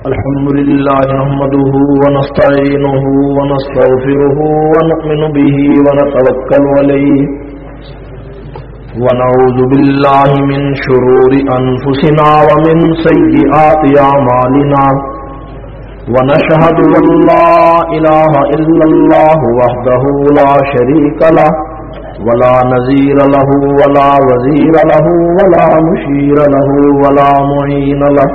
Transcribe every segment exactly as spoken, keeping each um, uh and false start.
الحمد لله نحمده ونستعينه ونستغفره ونؤمن به ونتوكل عليه ونعوذ بالله من شرور أنفسنا ومن سيئات أعمالنا ونشهد أن لا إله إلا الله وحده لا شريك له ولا نذير له ولا وزير له ولا مشير له ولا معين له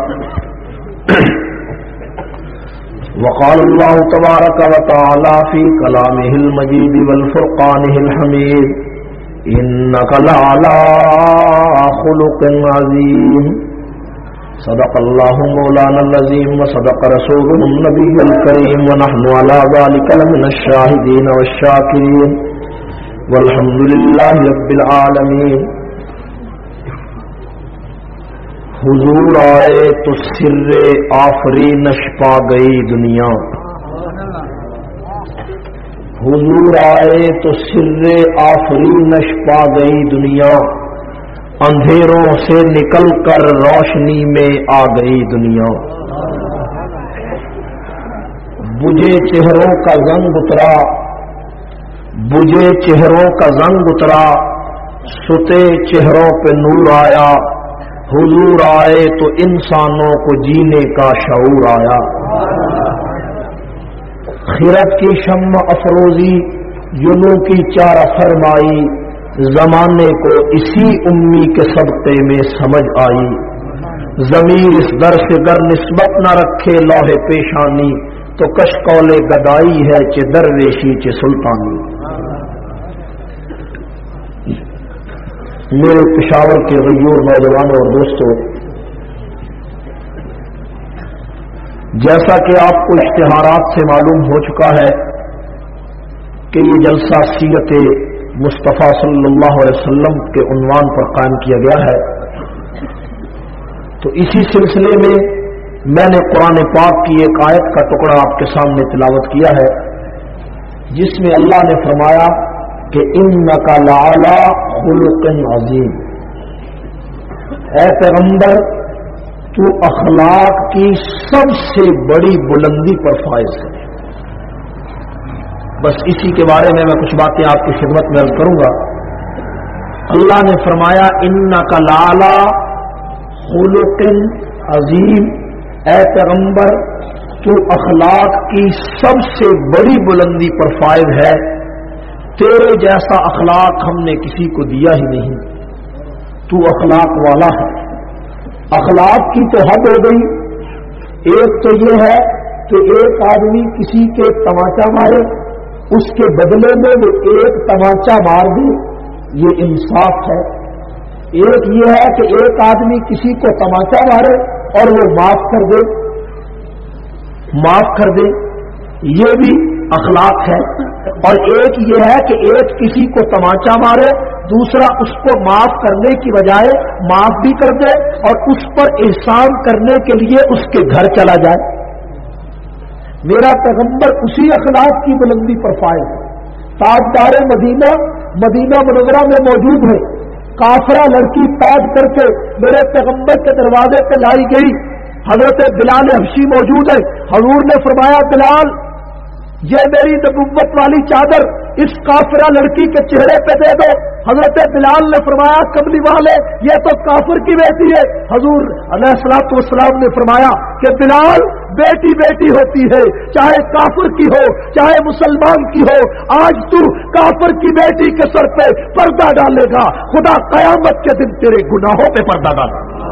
وقال الله تبارك وتعالى في كلامه المجيد والفرقانه الحميد إنك لعلى خلق عظيم صدق الله مولانا العظيم وصدق رسوله النبي الكريم ونحن على ذلك لمن الشاهدين والشاكرين والحمد لله رب العالمين. حضور آئے تو سر آفرینش پا گئی دنیا، حضور آئے تو سر آفرینش پا گئی دنیا، اندھیروں سے نکل کر روشنی میں آ گئی دنیا. بجھے چہروں کا زنگ اترا، بجھے چہروں کا زنگ اترا، ستے چہروں پہ نور آیا. حضور آئے تو انسانوں کو جینے کا شعور آیا. خیرت کی شمع افروزی یونوں کی چارہ فرمائی، زمانے کو اسی امی کے صدقے میں سمجھ آئی. ضمیر اس در سے گر نسبت نہ رکھے لوح پیشانی، تو کشکول گدائی ہے چہ درویشی چہ سلطانی. میرے پشاور کے غیور نوجوانوں اور دوستوں، جیسا کہ آپ کو اشتہارات سے معلوم ہو چکا ہے کہ یہ جلسہ سیرت مصطفیٰ صلی اللہ علیہ وسلم کے عنوان پر قائم کیا گیا ہے، تو اسی سلسلے میں میں نے قرآن پاک کی ایک آیت کا ٹکڑا آپ کے سامنے تلاوت کیا ہے، جس میں اللہ نے فرمایا کہ انک لعلی خلق عظیم. اے پیغمبر، تو اخلاق کی سب سے بڑی بلندی پر فائز ہے. بس اسی کے بارے میں میں کچھ باتیں آپ کی خدمت میں عرض کروں گا. اللہ نے فرمایا انک لعلی خلق عظیم، اے پیغمبر تو اخلاق کی سب سے بڑی بلندی پر فائز ہے. تیرے جیسا اخلاق ہم نے کسی کو دیا ہی نہیں، تو اخلاق والا ہے. اخلاق کی تو حد ہو گئی. ایک تو یہ ہے کہ ایک آدمی کسی کے تماچا مارے، اس کے بدلے میں وہ ایک تماچا مار دے، یہ انصاف ہے. ایک یہ ہے کہ ایک آدمی کسی کو تماچا مارے اور وہ معاف کر دے، معاف کر دے، یہ بھی اخلاق ہے. اور ایک یہ ہے کہ ایک کسی کو تماچا مارے، دوسرا اس کو معاف کرنے کی بجائے معاف بھی کر دے اور اس پر احسان کرنے کے لیے اس کے گھر چلا جائے. میرا پیغمبر اسی اخلاق کی بلندی پر فائز ہے. تاجدار مدینہ مدینہ منورہ میں موجود ہے. کافرہ لڑکی تاج کر کے میرے پیغمبر کے دروازے پہ لائی گئی. حضرت بلال حبشی موجود ہے. حضور نے فرمایا بلال، یہ میری نبوت والی چادر اس کافرہ لڑکی کے چہرے پہ دے دو. حضرت بلال نے فرمایا کملی والے، یہ تو کافر کی بیٹی ہے. حضور علیہ الصلوۃ والسلام نے فرمایا کہ بلال، بیٹی بیٹی ہوتی ہے، چاہے کافر کی ہو چاہے مسلمان کی ہو. آج تو کافر کی بیٹی کے سر پہ پردہ ڈالے گا، خدا قیامت کے دن تیرے گناہوں پہ پردہ ڈالے گا.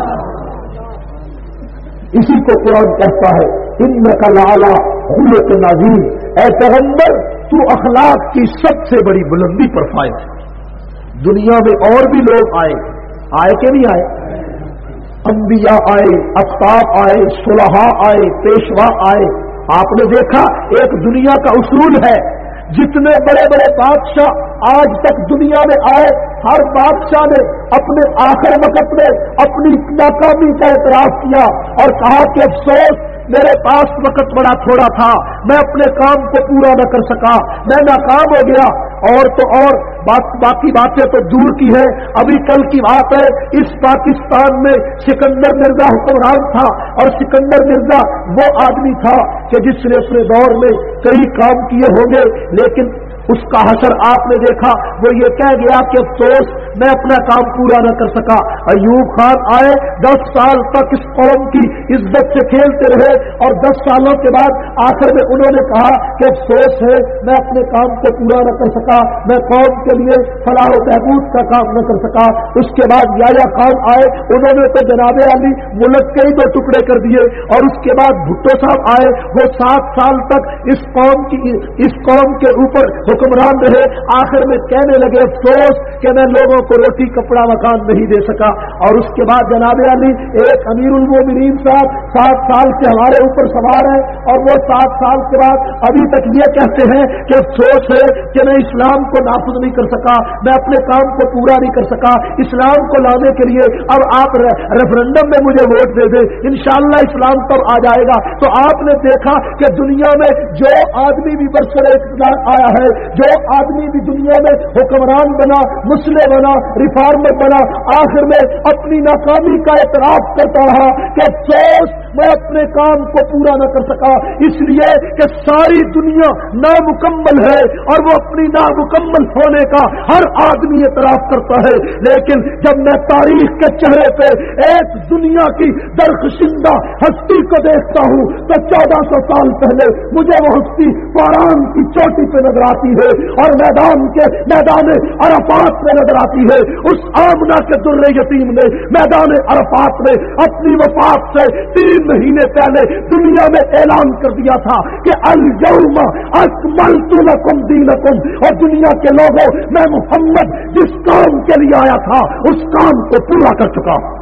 اسی کو قرآن کہتا ہے انک لعلی خلق عظیم، اے پیغمبر تو اخلاق کی سب سے بڑی بلندی پر فائز ہے. دنیا میں اور بھی لوگ آئے، آئے کہ نہیں آئے؟ انبیاء آئے، اقطاب آئے، صلحاء آئے، پیشوا آئے. آپ نے دیکھا ایک دنیا کا اصول ہے، جتنے بڑے بڑے بادشاہ آج تک دنیا میں آئے، ہر بادشاہ نے اپنے آخر وقت میں اپنی ناکامی کا اعتراف کیا اور کہا کہ افسوس، میرے پاس وقت بڑا تھوڑا تھا، میں اپنے کام کو پورا نہ کر سکا، میں ناکام ہو گیا. اور تو اور بات باقی باتیں تو دور کی ہے. ابھی کل کی بات ہے, اس پاکستان میں سکندر مرزا حکمران تھا, اور سکندر مرزا وہ آدمی تھا کہ جس نے اپنے دور میں کئی کام کیے ہوں گے, لیکن اس کا حشر آپ نے دیکھا. وہ یہ کہہ گیا کہ افسوس میں اپنا کام پورا نہ کر سکا. ایوب خان آئے, دس سال تک اس قوم کی عزت سے کھیلتے رہے, اور دس سالوں کے بعد آخر میں انہوں نے کہا کہ افسوس ہے میں اپنے کام کو پورا نہ کر سکا, میں قوم کے لیے فلاح و بہبود کا کام نہ کر سکا. اس کے بعد یحییٰ خان آئے, انہوں نے تو جناب علی ملک کے ہی دو ٹکڑے کر دیے. اور اس کے بعد بھٹو صاحب آئے, وہ سات سال تک اس قوم کی اس قوم کے اوپر حکمران رہے. آخر میں کہنے لگے افسوس کہ میں لوگوں کو روٹی کپڑا مکان نہیں دے سکا. اور اس کے بعد جناب علی ایک امیر المومنین صاحب سات سال سے ہمارے اوپر سوار ہے, اور وہ سات سال کے بعد ابھی تک یہ کہتے ہیں کہ افسوس ہے کہ میں اسلام کو نافذ نہیں کر سکا, میں اپنے کام کو پورا نہیں کر سکا. اسلام کو لانے کے لیے اب آپ ریفرنڈم میں مجھے ووٹ دے دیں, انشاءاللہ اسلام تب آ جائے گا. تو آپ نے دیکھا کہ دنیا میں جو آدمی بھی برسر اقتدار آیا ہے, جو آدمی بھی دنیا میں حکمران بنا, مسلح بنا, ریفارمر بنا, آخر میں اپنی ناکامی کا اعتراف کرتا رہا کہ افسوس میں اپنے کام کو پورا نہ کر سکا, اس لیے کہ ساری دنیا نامکمل ہے اور وہ اپنی نامکمل ہونے کا ہر آدمی اعتراف کرتا ہے. لیکن جب میں تاریخ کے چہرے پہ ایک دنیا کی درخشندہ ہستی کو دیکھتا ہوں تو چودہ سو سال پہلے مجھے وہ ہستی پاران کی چوٹی پہ نظر آتی ہے, اور میدان کے میدان عرفات میں نظر آتی ہے. اس آمنہ کے در یتیم نے میدان عرفات میں اپنی وفات سے تین مہینے پہلے دنیا میں اعلان کر دیا تھا کہ الیوم اکملت لکم دینکم, اور دنیا کے لوگوں میں محمد جس کام کے لیے آیا تھا اس کام کو پورا کر چکا ہوں.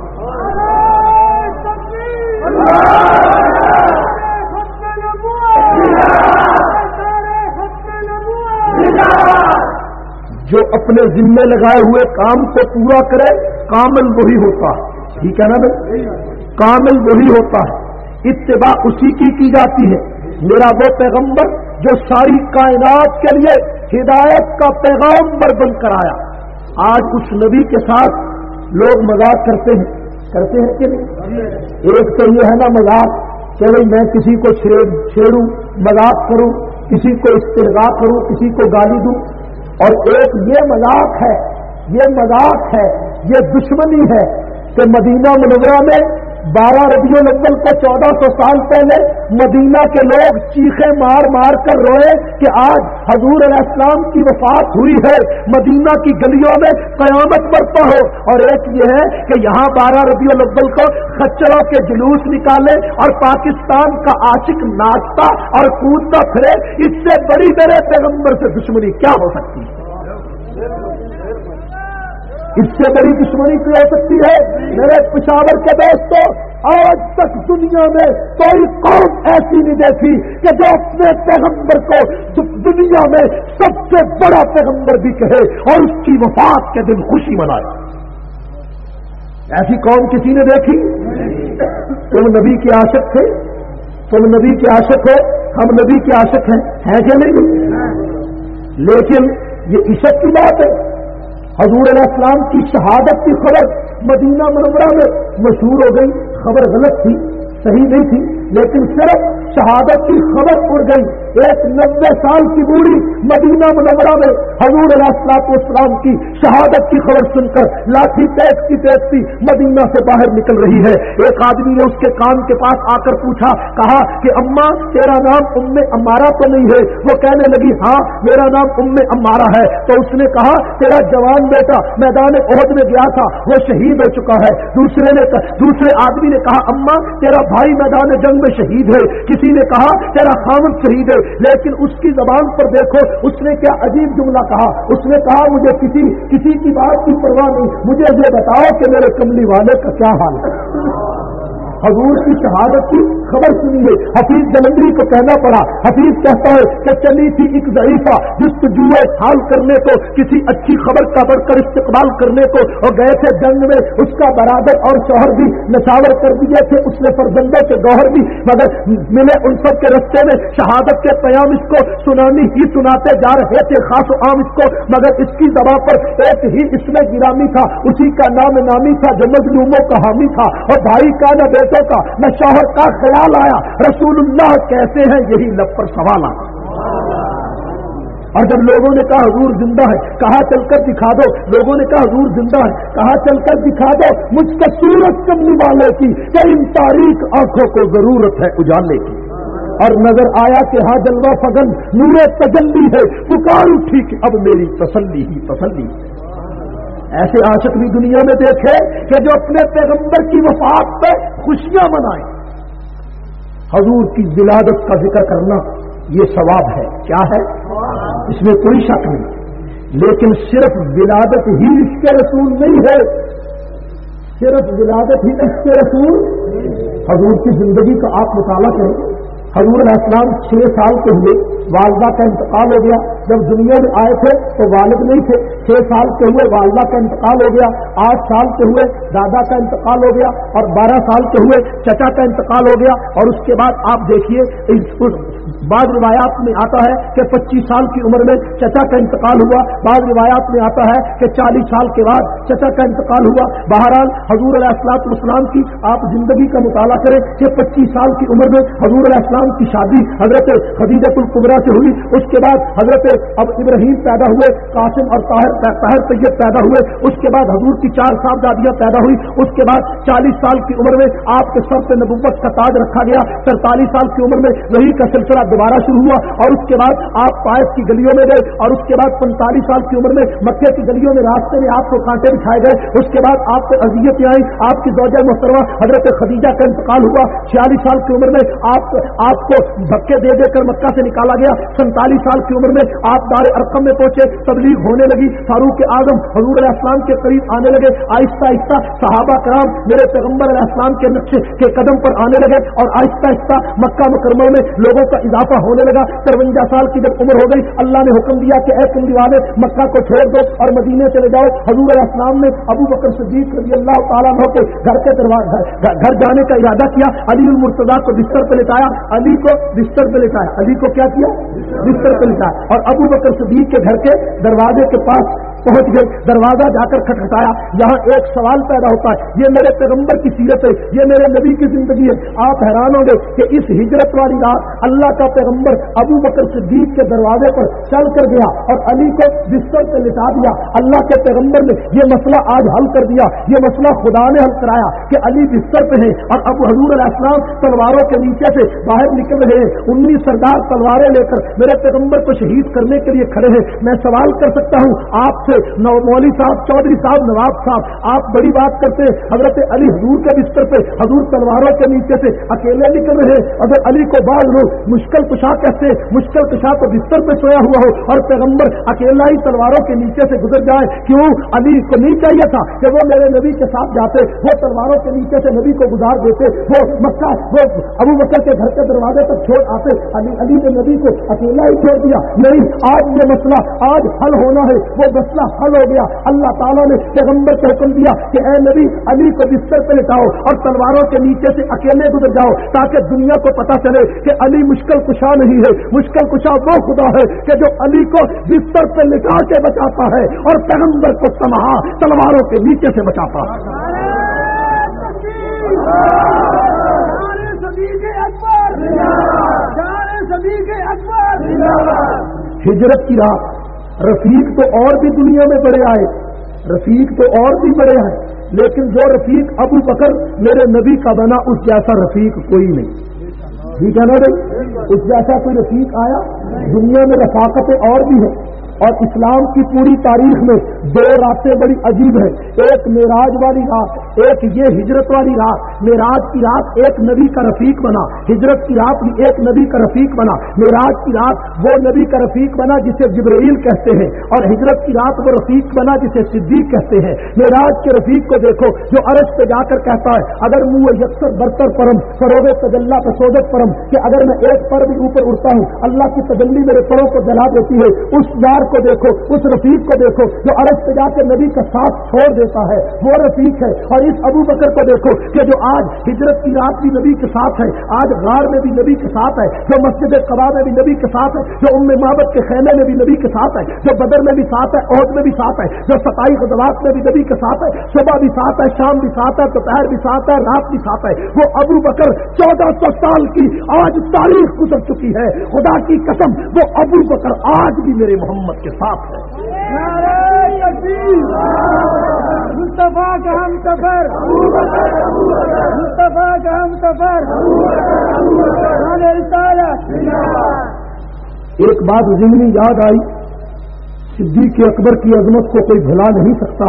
جو اپنے ذمے لگائے ہوئے کام کو پورا کرے کامل وہی ہوتا ہے. ٹھیک ہے نا بھائی, کامل وہی ہوتا ہے. اتباع اسی کی کی جاتی ہے. میرا وہ پیغمبر جو ساری کائنات کے لیے ہدایت کا پیغامبر بن کر آیا. آج اس نبی کے ساتھ لوگ مذاق کرتے ہیں کرتے ہیں کہ نہیں؟ ایک تو یہ ہے نا مذاق کہ بھائی میں کسی کو چھیڑوں, مذاق کروں, کسی کو استہزاء کروں, کسی کو گالی دوں. اور ایک یہ مذاق ہے, یہ مذاق ہے, یہ دشمنی ہے کہ مدینہ منورہ میں بارہ ربیع الاول کو چودہ سو سال پہلے مدینہ کے لوگ چیخیں مار مار کر روئے کہ آج حضور علیہ السلام کی وفات ہوئی ہے, مدینہ کی گلیوں میں قیامت برپا ہو. اور ایک یہ ہے کہ یہاں بارہ ربیع الاول کو خچروں کے جلوس نکالے اور پاکستان کا عاشق ناچتا اور کودتا پھرے. اس سے بڑی میرے پیغمبر سے دشمنی کیا ہو سکتی ہے؟ اس سے بڑی دشمنی کی ہو سکتی ہے؟ میرے پشاور کے دوستوں, آج تک دنیا میں کوئی قوم ایسی نہیں دیکھی کہ جو اپنے پیغمبر کو دنیا میں سب سے بڑا پیغمبر بھی کہے اور اس کی وفات کے دن خوشی منائے. ایسی قوم کسی نے دیکھی؟ تم نبی کے عاشق تھے, تم نبی کے عاشق ہو, ہم نبی کے عاشق ہیں, ہے کہ نہیں؟ لیکن یہ عشق کی بات ہے. حضور علیہ السلام کی شہادت کی خبر مدینہ منورہ میں مشہور ہو گئی. خبر غلط تھی, صحیح نہیں تھی, لیکن صرف شہادت کی خبر اڑ گئی. ایک نبے سال کی بوڑھی مدینہ منورہ میں حضور علیہ الصلوۃ والسلام کی شہادت کی خبر سن کر لاٹھی ٹیکتی ٹیکتی مدینہ سے باہر نکل رہی ہے. ایک آدمی نے اس کے کان کے پاس آ کر پوچھا, کہا کہ اماں تیرا نام ام امارہ تو نہیں ہے؟ وہ کہنے لگی ہاں میرا نام ام امارہ ہے. تو اس نے کہا تیرا جوان بیٹا میدان احد میں گیا تھا, وہ شہید ہو چکا ہے. دوسرے نے دوسرے آدمی نے کہا اماں تیرا بھائی میدان جنگ میں شہید ہے. کسی نے کہا تیرا خامد شہید ہے. لیکن اس کی زبان پر دیکھو اس نے کیا عجیب جملہ کہا. اس نے کہا مجھے کسی کسی کی بات کی پرواہ نہیں, مجھے یہ بتاؤ کہ میرے کملی والے کا کیا حال ہے. حضور کی شہادت کی خبر سنی ہے. حفیظ جلندری کو کہنا پڑا. حفیظ کہتا ہے کہ چلی تھی ایک ضعیفہ جستجوئے حال کرنے کو, کسی اچھی خبر کا بڑھ کر استقبال کرنے کو, اور گئے تھے جنگ میں. اس کا برادر اور شوہر بھی نچاور کر دیے تھے, اس نے فرزندوں کے گوہر بھی, مگر ملے ان سب کے رستے میں شہادت کے پیام اس کو سنانی ہی سناتے جا رہے تھے خاص و عام اس کو, مگر اس کی زبان پر ایک ہی اس میں گرامی تھا, اسی کا نام نامی تھا جو مظلوموں کا حامی تھا. اور بھائی کا نہ بیٹوں کا نہ شوہر کا خیال آیا, رسول اللہ کیسے ہیں یہی لب پر سوال آیا. اور جب لوگوں نے کہا حضور زندہ ہے, کہا چل کر دکھا دو. لوگوں نے کہا حضور زندہ ہے, کہا چل کر دکھا دو. مجھ کو صورت کملی والے کی کہ ان تاریخ آنکھوں کو ضرورت ہے اجالے کی. اور نظر آیا کہ ہاں جلوہ فگن نور تجلی ہے, پکار اٹھی کہ اب میری تسلی ہی تسلی. ایسے عاشق بھی دنیا میں دیکھے کہ جو اپنے پیغمبر کی وفات پہ خوشیاں منائیں. حضور کی ولادت کا ذکر کرنا یہ ثواب ہے. کیا ہے اس میں کوئی شک نہیں, لیکن صرف ولادت ہی اس کے رسول نہیں ہے. صرف ولادت ہی اس کے رسول. حضور کی زندگی کا آپ مطالعہ کریں. حضور علیہ السلام چھ سال کے ہوئے والدہ کا انتقال ہو گیا. جب دنیا میں آئے تھے تو والد نہیں تھے. چھ سال کے ہوئے والدہ کا انتقال ہو گیا. آٹھ سال کے ہوئے دادا کا انتقال ہو گیا, اور بارہ سال کے ہوئے چچا کا انتقال ہو گیا. اور اس کے بعد آپ دیکھیے بعض روایات میں آتا ہے کہ پچیس سال کی عمر میں چچا کا انتقال ہوا, بعض روایات میں آتا ہے کہ چالیس سال کے بعد چچا کا انتقال ہوا. بہرحال حضور علیہ الصلوۃ والسلام کی آپ زندگی کا مطالعہ کریں کہ پچیس سال کی عمر میں حضور علیہ السلام کی شادی حضرت خدیجہ الکبریٰ سے ہوئی. اس کے بعد حضرت اب ابراہیم پیدا ہوئے, قاسم اور طاہر طاہر طیب پیدا ہوئے. اس کے بعد حضور کی چار صاحبزادیاں پیدا ہوئی. اس کے بعد چالیس سال کی عمر میں آپ کے سر پہ نبوت کا تاج رکھا گیا. سینتالیس سال کی عمر میں وحی کا سلسلہ دوبارہ شروع ہوا, اور اس کے بعد آپ طائف کی گلیوں میں گئے. اور اس کے بعد پینتالیس سال کی عمر میں مکے کی گلیوں میں راستے میں آپ کو کانٹے بچھائے گئے. اس کے بعد آپ کو اذیتیں آئی. آپ کی زوجہ محترمہ حضرت خدیجہ کا انتقال ہوا. چھیالیس سال کی عمر میں آپ آپ کو دھکے دے دے کر مکہ سے نکالا گیا. سینتالیس سال کی عمر میں آپ دار ارقم میں پہنچے, تبلیغ ہونے لگی. فاروق اعظم حضور علیہ السلام کے قریب آنے لگے. آہستہ آہستہ صحابہ کرام میرے پیغمبر علیہ السلام کے نقشے کے قدم پر آنے لگے, اور آہستہ آہستہ مکہ مکرمہ میں لوگوں کا اضافہ ہونے لگا. ترونجا سال کی جب عمر ہو گئی, اللہ نے حکم دیا کہ اے کملی والے مکہ کو چھوڑ دو اور مدینے چلے جاؤ. حضور علیہ السلام نے ابو بکر صدیق رضی اللہ تعالیٰ عنہ کے گھر کے دروازے گھر جانے کا ارادہ کیا. علی المرتضیٰ کو بستر پہ لٹایا. علی کو بستر پہ لٹایا. علی کو کیا کیا؟ بستر پہ لٹایا. اور ابو بکر صدیق کے گھر کے دروازے کے پاس پہنچ گئے. دروازہ جا کر کھٹکھٹایا. یہاں ایک سوال پیدا ہوتا ہے, یہ میرے پیغمبر کی سیرت ہے, یہ میرے نبی کی زندگی ہے. آپ حیران ہوں گے کہ اس ہجرت والی رات اللہ کا پیغمبر ابو بکر صدیق کے دروازے پر چل کر گیا اور علی کو بستر سے لٹا دیا. اللہ کے پیغمبر نے یہ مسئلہ آج حل کر دیا. یہ مسئلہ خدا نے حل کرایا کہ علی بستر پہ ہے اور ابو حضور علیہ السلام تلواروں کے نیچے سے باہر نکل رہے ہیں. انیس سردار تلواریں لے کر میرے پیغمبر کو شہید کرنے کے لیے کھڑے ہیں. میں سوال کر سکتا ہوں آپ سے, مولوی صاحب, چودھری صاحب, نواب صاحب, آپ بڑی بات کرتے ہیں. حضرت علی حضور کے بستر پہ حضور تلواروں کے نیچے سے اکیلے نکل رہے ہیں. اگر علی کو بعض لوگ مشکل کشا کہتے, مشکل کشا تو بستر پہ سویا ہوا ہو اور پیغمبر اکیلا ہی تلواروں کے نیچے سے گزر جائے. کیوں علی کو نہیں چاہیے تھا کہ وہ میرے نبی کے ساتھ جاتے, وہ تلواروں کے نیچے سے نبی کو گزار دیتے, وہ مکہ وہ ابو بکر کے گھر کے دروازے تک چھوڑ آتے. علی علی نے نبی کو اکیلا ہی چھوڑ دیا. نہیں, آج یہ مسئلہ آج حل ہونا ہے. وہ مسئلہ حل ہو گیا. اللہ تعالیٰ نے پیغمبر کو حکم دیا کہ اے نبی علی کو بستر پہ لٹاؤ اور تلواروں کے نیچے سے اکیلے گزر جاؤ, تاکہ دنیا کو پتا چلے کہ علی مشکل کشا نہیں ہے. مشکل کشا وہ خدا ہے کہ جو علی کو بستر پہ لٹا کے بچاتا ہے اور پیغمبر کو تنہا تلواروں کے نیچے سے بچاتا ہے. ہجرت کی رات رفیق تو اور بھی دنیا میں بڑے آئے, رفیق تو اور بھی بڑے آئے, لیکن جو رفیق ابو بکر میرے نبی کا بنا اس جیسا رفیق کوئی نہیں. ٹھیک ہے نا بھائی, اس جیسا کوئی رفیق آیا؟ دنیا میں رفاقتیں اور بھی ہیں, اور اسلام کی پوری تاریخ میں دو راتیں بڑی عجیب ہیں، ایک معراج والی رات، ایک یہ ہجرت والی رات۔ معراج کی رات ایک نبی کا رفیق بنا، ہجرت کی رات بھی ایک نبی کا رفیق بنا۔ معراج کی رات وہ نبی کا رفیق بنا جسے جبرائیل کہتے ہیں، اور ہجرت کی رات وہ رفیق بنا جسے صدیق کہتے ہیں۔ معراج کے رفیق کو دیکھو جو عرش پہ جا کر کہتا ہے اگر منہ یکسر برتر پرم فروغ تجلّہ پسودت پرم، کہ اگر میں ایک پر بھی اوپر اڑتا ہوں اللہ کی تجلی میرے پروں کو جلا دیتی ہے۔ اس یار کو دیکھو، اس رفیق کو دیکھو جو عرش پہ جا کے نبی کا ساتھ چھوڑ دیتا ہے، وہ رفیق ہے۔ اور اس ابو بکر کو دیکھو کہ جو آج ہجرت کی رات بھی نبی کے ساتھ ہے، آج غار میں بھی نبی کے ساتھ ہے، جو مسجد قباء میں بھی نبی کے ساتھ ہے، جو ام معبد کے خیمے میں بھی نبی کے ساتھ ہے، جو بدر میں بھی ساتھ ہے، احد میں بھی ساتھ ہے، جو ستائی غزوات میں بھی نبی کے ساتھ ہے، صبح بھی ساتھ ہے، شام بھی ساتھ ہے، دوپہر بھی ساتھ ہے، رات بھی ساتھ ہے، وہ ابو بکر چودہ سو سال کی آج تاریخ گزر چکی ہے، خدا کی قسم وہ ابو بکر آج بھی میرے محمد کے ساتھ ہے۔ مصطفیٰ کا ہم سفر، مصطفیٰ کا ہم سفر، ایک بات ضمنی یاد آئی، صدیق اکبر کی عظمت کو کوئی بھلا نہیں سکتا،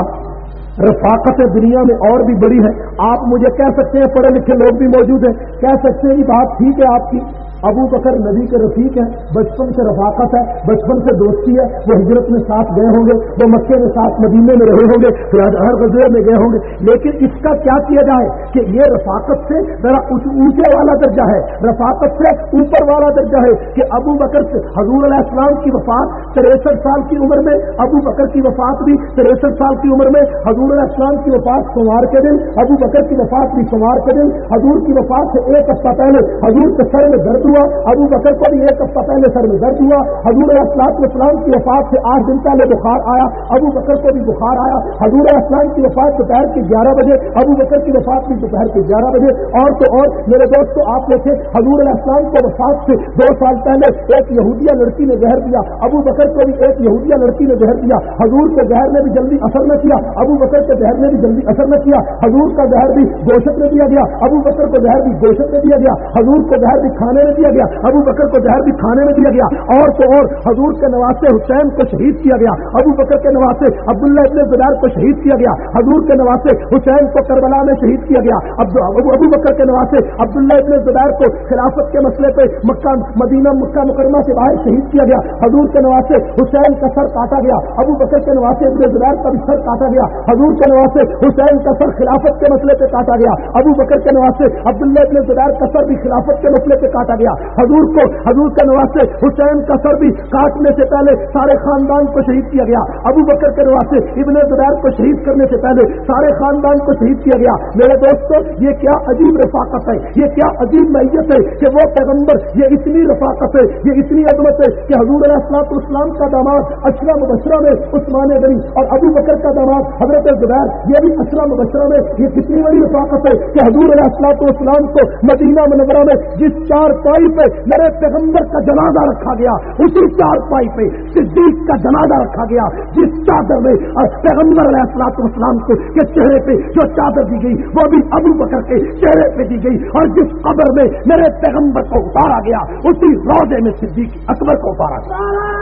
رفاقت دنیا میں اور بھی بڑی ہے۔ آپ مجھے کہہ سکتے ہیں، پڑھے لکھے لوگ بھی موجود ہیں، کہہ سکتے ہیں یہ بات ٹھیک ہے آپ کی، ابو بکر نبی کے رفیق ہیں، بچپن سے رفاقت ہے، بچپن سے دوستی ہے، وہ ہجرت میں ساتھ گئے ہوں گے، وہ مکے میں ساتھ مدینے میں رہے ہوں گے، ہر غزوے میں گئے ہوں گے، لیکن اس کا کیا کیا جائے کہ یہ رفاقت سے ذرا اونچے والا درجہ ہے، رفاقت سے اوپر والا درجہ ہے کہ ابو بکر سے حضور علیہ السلام کی وفات تریسٹھ سال کی عمر میں، ابو بکر کی وفات بھی تریسٹھ سال کی عمر میں، حضور علیہ السلام کی وفات سوموار کے دن، ابو بکر کی وفات بھی سوموار کے دن، حضور کی وفات سے ایک ہفتہ پہلے حضور کے سر میں درد ہوا، ابو بکر کو بھی ایک ہفتہ پہلے سر میں درد ہوا، حضور علیہ السلام کی وفات سے آٹھ دن پہلے بخار آیا، ابو بکر کو بھی بخار آیا، حضور علیہ السلام کی وفات دوپہر کی گیارہ بجے، ابو بکر کی وفات بھی دوپہر کی گیارہ بجے، اور تو اور میرے دوست تو آپ دیکھیں حضور علیہ السلام کی وفات سے دو سال پہلے ایک یہودیہ لڑکی نے زہر دیا، ابو بکر کو بھی ایک یہودیہ لڑکی نے زہر دیا، حضور کے زہر نے بھی جلدی اثر نہ کیا، ابو بکر کے زہر نے بھی جلدی اثر نہ کیا، حضور کا زہر بھی گوشت میں دیا گیا، ابو بکر کو زہر بھی گوشت میں دیا گیا، حضور کو زہر بھی کھانے میں دیا گیا، ابو بکر کو زہر بھی کھانے میں دیا گیا، اور تو اور حضور کے نواسے حسین کو شہید کیا گیا، ابو بکر کے نواسے عبداللہ ابن زبیر کو شہید کیا گیا، حضور کے نواسے حسین کو کربلا میں شہید کیا گیا، ابو بکر کے نواسے عبداللہ ابن زبیر کو خلافت کے مسئلے پہ مکہ مدینہ مکہ مکرمہ سے باہر شہید کیا گیا، حضور کے نواسے حسین کا سر کاٹا گیا، ابو بکر کے نواسے ابن زبیر کا بھی سر کاٹا گیا، حضور کے نواسے حسین کا سر خلافت کے مسئلے پہ کاٹا گیا، ابو بکر کے نواسے عبداللہ ابن زبیر کا سر بھی خلافت کے مسئلے پہ کاٹا گیا، حضور کو حضور کے نواسے حسین کا سر بھی کاٹنے سے پہلے سارے خاندان کو شہید کیا گیا، ابو بکر کے نواسے ابن زبیر کو شہید کرنے سے پہلے سارے خاندان کو شہید کیا گیا۔ میرے دوستو یہ کیا عجیب رفاقت ہے، یہ کیا عجیب میت ہے کہ وہ پیغمبر، یہ اتنی رفاقت ہے، یہ اتنی عظمت ہے کہ حضور علیہ السلام کا داماد اشرا مبشرہ میں عثمان غنی اور ابو بکر کا داماد حضرت زبیر یہ بھی اشرا مبشرہ میں، یہ کتنی بڑی رفاقت ہے کہ حضور علیہ السلام کو مدینہ منورہ میں جس چار پائی پہ میرے پیغمبر کا جنازہ رکھا گیا اسی چار پائی پہ صدیق کا جنازہ رکھا گیا، جس چادر میں پیغمبر علیہ السلام کو کے چہرے پہ جو چادر دی گئی وہ بھی ابو بکر کے چہرے پہ دی گئی، اور جس قبر میں میرے پیغمبر کو اتارا گیا اسی روضے میں صدیق اکبر کو اتارا گیا۔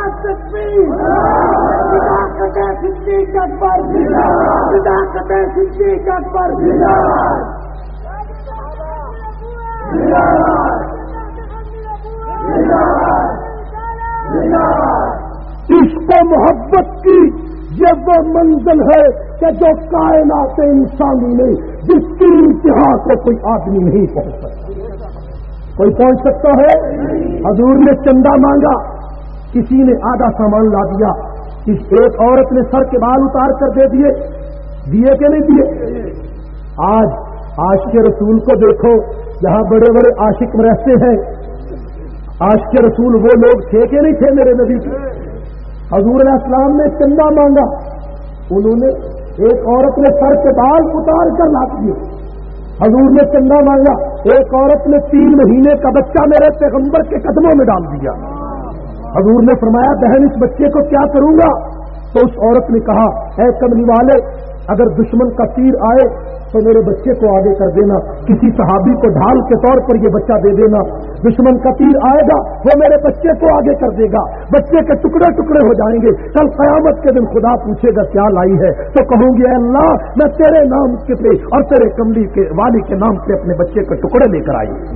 اس کو محبت کی یہ وہ منزل ہے کہ جو کائنات انسانی میں جس کی انتہا کو کوئی آدمی نہیں پہنچ سکتا، کوئی پہنچ سکتا ہے؟ حضور نے چندہ مانگا، کسی نے آدھا سامان لا دیا، اس ایک عورت نے سر کے بال اتار کر دے دیے، دیے کہ نہیں دیے؟ آج عاشق رسول کو دیکھو، جہاں بڑے بڑے عاشق رہتے ہیں، عاشق رسول وہ لوگ تھے کہ نہیں تھے میرے نبی کے؟ حضور علیہ السلام نے چندہ مانگا، انہوں نے ایک عورت نے سر کے بال اتار کر لا دیے، حضور نے چندہ مانگا، ایک عورت نے تین مہینے کا بچہ میرے پیغمبر کے قدموں میں ڈال دیا، حضور نے فرمایا بہن اس بچے کو کیا کروں گا؟ تو اس عورت نے کہا اے کملی والے اگر دشمن کا تیر آئے تو میرے بچے کو آگے کر دینا، کسی صحابی کو ڈھال کے طور پر یہ بچہ دے دینا۔ دشمن کا تیر آئے گا وہ میرے بچے کو آگے کر دے گا، بچے کے ٹکڑے ٹکڑے ہو جائیں گے۔ کل قیامت کے دن خدا پوچھے گا کیا لائی ہے، تو کہوں گی اے اللہ میں تیرے نام کے پہ اور تیرے کملی کے والی کے نام پہ اپنے بچے کے ٹکڑے لے کر آئی۔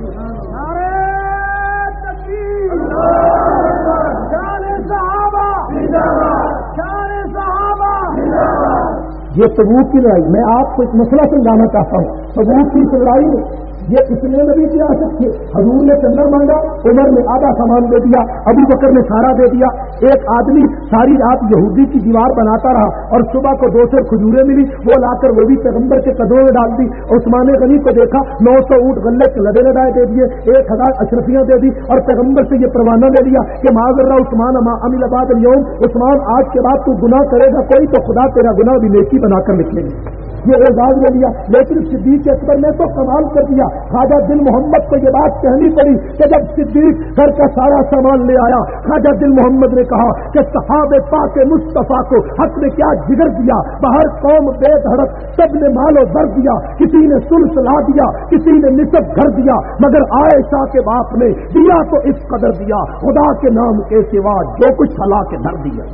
یہ تبوک کی لڑائی، میں آپ کو ایک مسئلہ سمجھانا چاہتا ہوں۔ تبوک کی لڑائی میں یہ اتنے نبی کی آسک تھے، حضور نے چندر مانگا، عمر نے آدھا سامان دے دیا، ابو بکر نے سارا دے دیا۔ ایک آدمی ساری رات یہودی کی دیوار بناتا رہا اور صبح کو دو سو کھجوریں ملی، وہ لا کر وہ بھی پیغمبر کے قدموں میں ڈال دی۔ عثمان غنی کو دیکھا، نو سو اونٹ غلے کے لدے لدائے دے دیے، ایک ہزار اشرفیاں دے دی اور پیغمبر سے یہ پروانہ لے لیا کہ معاذ اللہ عثمان اما عمل بعد اليوم، عثمان آج کے بعد تو گناہ کرے گا کوئی تو خدا تیرا گناہ بھی نیکی بنا کر لکھ لیں گے۔ یہ اعزاز لے لیا۔ لیکن صدیق اکبر نے تو کمال کر دیا، خواجہ دل محمد کو یہ بات کہنی پڑی کہ جب صدیق گھر کا سارا سامان لے آیا، خواجہ دل محمد نے کہا کہ صحابہ پاک مصطفیٰ کو حق نے کیا جگر دیا، باہر قوم بے دھڑک سب نے مال و زر دیا، کسی نے ثلث لا دیا، کسی نے نصف گھر دیا، مگر عائشہ کے باپ نے دیا تو اس قدر دیا، خدا کے نام کے سوا جو کچھ ہلا کے دھر دیا۔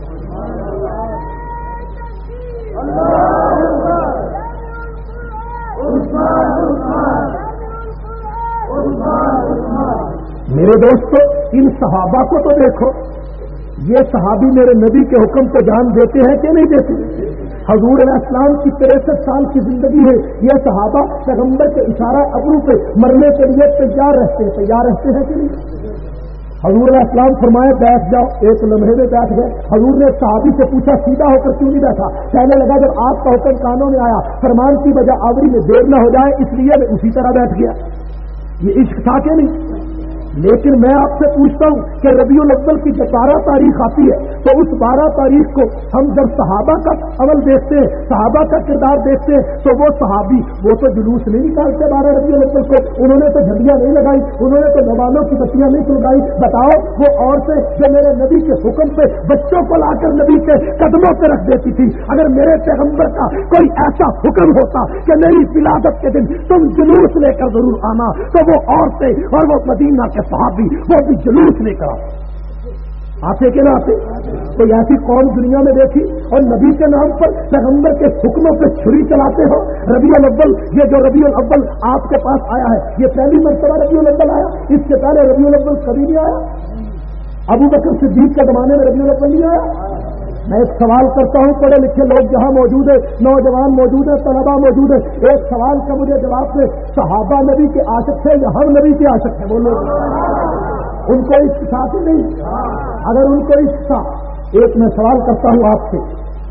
میرے دوستو ان صحابہ کو تو دیکھو، یہ صحابی میرے نبی کے حکم کو جان دیتے ہیں کہ نہیں دیتے؟ حضور علیہ السلام کی تریسٹھ سال کی زندگی ہے، یہ صحابہ پیغمبر کے اشارہ ابرو پہ مرنے کے لیے تیار رہتے ہیں تیار رہتے ہیں کہ نہیں؟ حضور علیہ السلام فرمائے بیٹھ جاؤ، ایک لمحے میں بیٹھ گئے۔ حضور نے صحابی سے پوچھا سیدھا ہو کر کیوں نہیں بیٹھا؟ کہنے لگا جب آپ کا حکم کانوں میں آیا، فرمان کی وجہ آوری میں دیر نہ ہو جائے اس لیے میں اسی طرح بیٹھ گیا۔ یہ عشق تھا کہ نہیں؟ لیکن میں آپ سے پوچھتا ہوں کہ ربیع الاول کی جب بارہ تاریخ آتی ہے تو اس بارہ تاریخ کو ہم جب صحابہ کا عمل دیکھتے ہیں، صحابہ کا کردار دیکھتے ہیں، تو وہ صحابی وہ تو جلوس نہیں نکالتے بارہ ربیع الاول کو، انہوں نے تو جھنڈیاں نہیں لگائی، انہوں نے تو نوالوں کی بتیاں نہیں سلگائی۔ بتاؤ وہ عورتیں جو میرے نبی کے حکم پہ بچوں کو لا کر نبی کے قدموں پہ رکھ دیتی تھی، اگر میرے پیغمبر کا کوئی ایسا حکم ہوتا کہ میری ولادت کے دن تم جلوس لے کر ضرور آنا، تو وہ عورتیں اور وہ مدینہ کے صحابی وہ بھی جلوس لے کر آتے کہ نہ آتے؟ کوئی ایسی قوم دنیا میں دیکھی اور نبی کے نام پر پیغمبر کے حکموں پہ چھری چلاتے ہو؟ ربیع الاول، یہ جو ربیع الاول آپ کے پاس آیا ہے یہ پہلی مرتبہ ربیع الاول آیا، اس سے پہلے ربیع الاول کبھی نہیں آیا؟ ابو بکر صدیق کے زمانے میں ربیع الاول نہیں آیا؟ میں ایک سوال کرتا ہوں، پڑھے لکھے لوگ جہاں موجود ہیں، نوجوان موجود ہیں، طلبا موجود ہیں، ایک سوال کا مجھے جواب دے، صحابہ نبی کے عاشق تھے یا ہم نبی کے عاشق ہیں؟ بولو، ان کو عشق تھا کہ نہیں؟ اگر ان کو عشق تھا، ایک میں سوال کرتا ہوں آپ سے،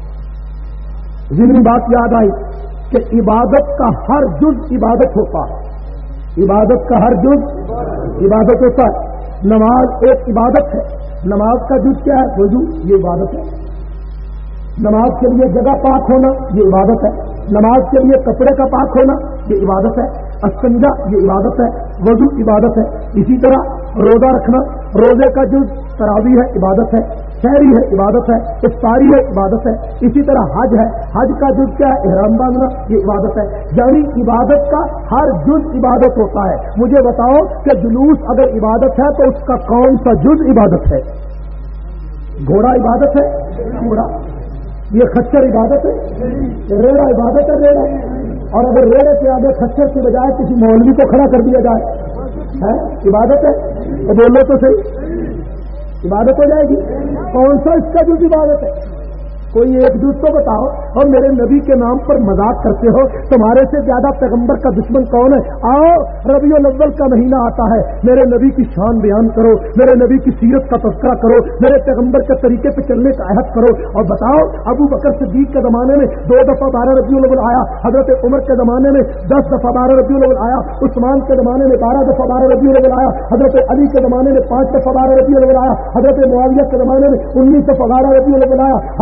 ذہنی بات یاد آئی کہ عبادت کا ہر جز عبادت ہوتا ہے، عبادت کا ہر جز عبادت ہوتا ہے۔ نماز ایک عبادت ہے، نماز کا جز کیا ہے؟ وضو، یہ عبادت ہے۔ نماز کے لیے جگہ پاک ہونا یہ عبادت ہے، نماز کے لیے کپڑے کا پاک ہونا یہ عبادت ہے، استنجا یہ عبادت ہے، وضو عبادت ہے۔ اسی طرح روزہ رکھنا، روزے کا جز تراویح ہے عبادت ہے، سحری ہے عبادت ہے، افطاری ہے عبادت ہے۔ اسی طرح حج ہے، حج کا جز کیا ہے؟ احرام باندھنا، یہ عبادت ہے۔ یعنی عبادت کا ہر جز عبادت ہوتا ہے۔ مجھے بتاؤ کہ جلوس اگر عبادت ہے تو اس کا کون سا جز عبادت ہے؟ گھوڑا عبادت ہے؟ گھوڑا یہ خچر عبادت ہے؟ ریڑا عبادت ہے؟ ریڑا۔ اور اگر ریڑے کے آگے خچر کی بجائے کسی مولوی کو کھڑا کر دیا جائے ہے عبادت ہے؟ تو بولو تو صحیح، عبادت ہو جائے گی؟ کون سا اس کا جو عبادت ہے؟ کوئی ایک جز تو بتاؤ۔ اور میرے نبی کے نام پر مذاق کرتے ہو، تمہارے سے زیادہ پیغمبر کا دشمن کون ہے؟ آؤ ربیع الاول کا مہینہ آتا ہے، میرے نبی کی شان بیان کرو، میرے نبی کی سیرت کا تذکرہ کرو، میرے پیغمبر کے طریقے پہ چلنے کا عہد کرو، اور بتاؤ ابو بکر صدیق کے زمانے میں دو دفعہ بارہ ربیع الاول آیا، حضرت عمر کے زمانے میں دس دفعہ بارہ ربیع الاول آیا، عثمان کے زمانے میں بارہ دفعہ بارہ ربیع الاول آیا، حضرت علی کے زمانے میں پانچ دفعہ بارہ ربیع الاول آیا، حضرت معاویہ کے زمانے میں انیس دفعہ بارہ ربیع الاول آیا، حضرت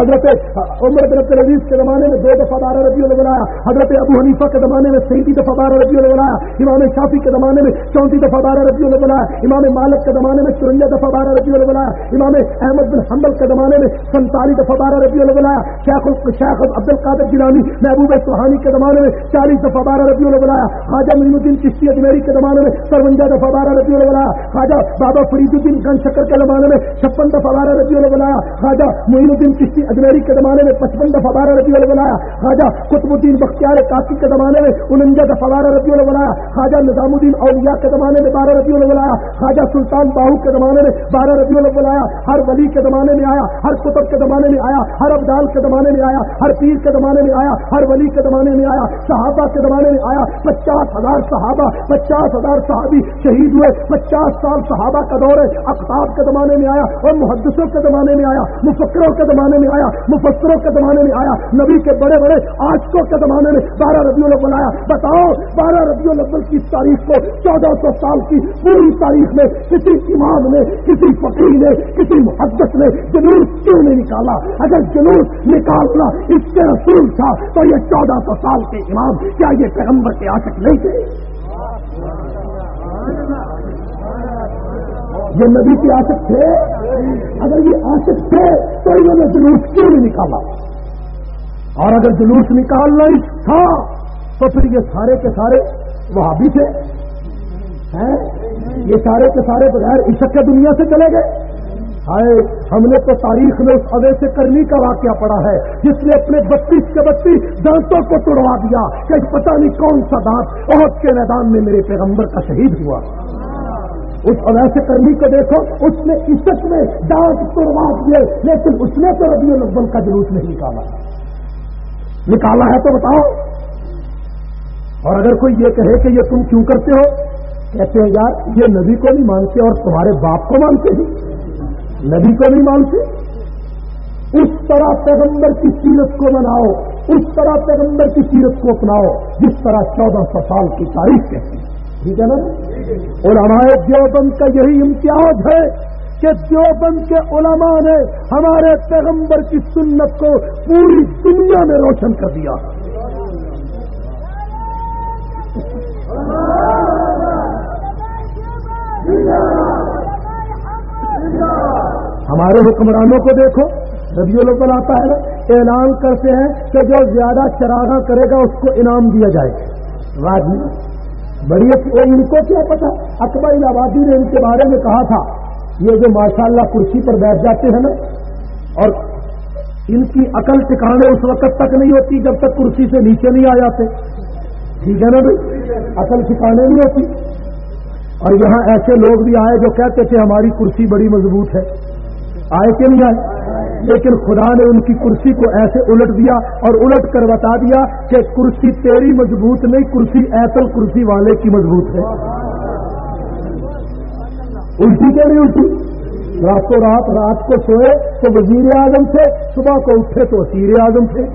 عمر بن عبد العزیز کے زمانے میں دو دفعہ بارہ ربیع الاول آیا، حضرت ابو حنیفہ کے زمانے میں تیئیس دفعہ بارہ ربیع الاول آیا، امام شافعی کے زمانے میں چونتیس دفعہ بارہ ربیع الاول آیا، امام مالک کے زمانے میں چورانوے دفعہ بارہ ربیع الاول آیا، امام احمد بن حنبل کے زمانے میں سینتالیس دفعہ بارہ ربیع الاول آیا، شیخ شیخ عبد القادر جیلانی محبوب سبحانی کے زمانے میں چالیس دفعہ بارہ ربیع الاول آیا، خواجہ معین الدین چشتی اجمیری کے زمانے میں ترونجا دفعہ بارہ ربیع الاول آیا، خواجہ بابا فرید الدین گن شکر کے زمانے میں چھپن دفعہ بارہ ربیع الاول آیا، خواجہ معین الدین چشتی اجمیری کے زمانے میں پچپن دفعہ بارہ ربیع الاول آیا، خواجہ قطب الدین بختیار کاشی کے زمانے میں انجا دفعہ بارہ ربیع الاول آیا، خواجہ نظام الدین اولیاء کے زمانے میں بارہ ربیع الاول آیا، خواجہ سلطان باہو کے زمانے میں بارہ ربیع الاول آیا، ہر ولی کے زمانے میں آیا، ہر قطب کے زمانے میں آیا، ہر ابدال کے زمانے میں آیا، ہر پیر کے زمانے میں آیا، ہر ولی کے زمانے میں آیا، صحابہ کے زمانے میں آیا، پچاس ہزار صحابہ پچاس ہزار صحابی شہید ہوئے، پچاس سال صحابہ کا دور ہے، اقطاب کے زمانے میں آیا، اور محدثوں کے زمانے میں آیا، مفکروں کے زمانے میں آیا، مفسروں کے زمانے میں آیا، نبی کے بڑے بڑے عاشقوں کے زمانے میں بارہ ربیع الاول آیا۔ بتاؤ بارہ ربیع الاول کی تاریخ کو چودہ سو سال کی پوری تاریخ میں کسی امام نے، کسی فقیر نے، کسی محدث نے جلوس کیوں نہیں نکالا؟ اگر جلوس نکالنا اس کے رسول تھا تو یہ چودہ سو سال کے امام کیا یہ پیغمبر کے عاشق نہیں تھے؟ یہ نبی کے عاشق تھے؟ اگر یہ عاشق تھے تو انہوں نے جلوس کیوں نہیں نکالا؟ اور اگر جلوس نکالنا ہی تھا تو پھر یہ سارے کے سارے وہابی تھے، یہ سارے کے سارے بغیر عشق کے دنیا سے چلے گئے۔ ہائے، ہم نے تو تاریخ میں اس اوے سے کرنی کا واقعہ پڑا ہے جس نے اپنے بتیس کے بتیس دانتوں کو توڑوا دیا کہ پتہ نہیں کون سا دانت احد کے میدان میں میرے پیغمبر کا شہید ہوا۔ اس اوے سے کرنی کو دیکھو، اس نے عشق میں دانت توڑوا دیے، لیکن اس نے تو ربیع الاول کا جلوس نہیں نکالا۔ نکالا ہے تو بتاؤ۔ اور اگر کوئی یہ کہے کہ یہ تم کیوں کرتے ہو، کہتے ہیں یار یہ نبی کو نہیں مانتے اور تمہارے باپ کو مانتے ہیں، نبی کو نہیں مانتے۔ اس طرح پیغمبر کی سیرت کو مناؤ، اس طرح پیغمبر کی سیرت کو اپناؤ جس طرح چودہ سو سال کی تاریخ کہتی ہے، ٹھیک ہے نا؟ اور ہمارے دیوبند کا یہی امتیاز ہے کہ دیوبند کے علماء نے ہمارے پیغمبر کی سنت کو پوری دنیا میں روشن کر دیا۔ ہمارے حکمرانوں کو دیکھو، ربیع الاول آتا ہے نا، اعلان کرتے ہیں کہ جو زیادہ چراغاں کرے گا اس کو انعام دیا جائے گا۔ راجی بڑی ان کو کیا پتا؟ اکبر آبادی نے ان کے بارے میں کہا تھا یہ جو ماشاءاللہ کرسی پر بیٹھ جاتے ہیں نا، اور ان کی عقل ٹھکانے اس وقت تک نہیں ہوتی جب تک کرسی سے نیچے نہیں آ جاتے، ٹھیک ہے نا بھائی؟ عقل ٹھکانے نہیں ہوتی۔ اور یہاں ایسے لوگ بھی آئے جو کہتے تھے ہماری کرسی بڑی مضبوط ہے، آئے کہ نہیں آئے؟ لیکن خدا نے ان کی کرسی کو ایسے الٹ دیا اور الٹ کر بتا دیا کہ کرسی تیری مضبوط نہیں، کرسی ایتل کرسی والے کی مضبوط ہے۔ الٹی کہ نہیں الٹی؟ راتوں رات رات کو سوئے تو وزیر اعظم تھے، صبح کو اٹھے تو وزیر اعظم تھے۔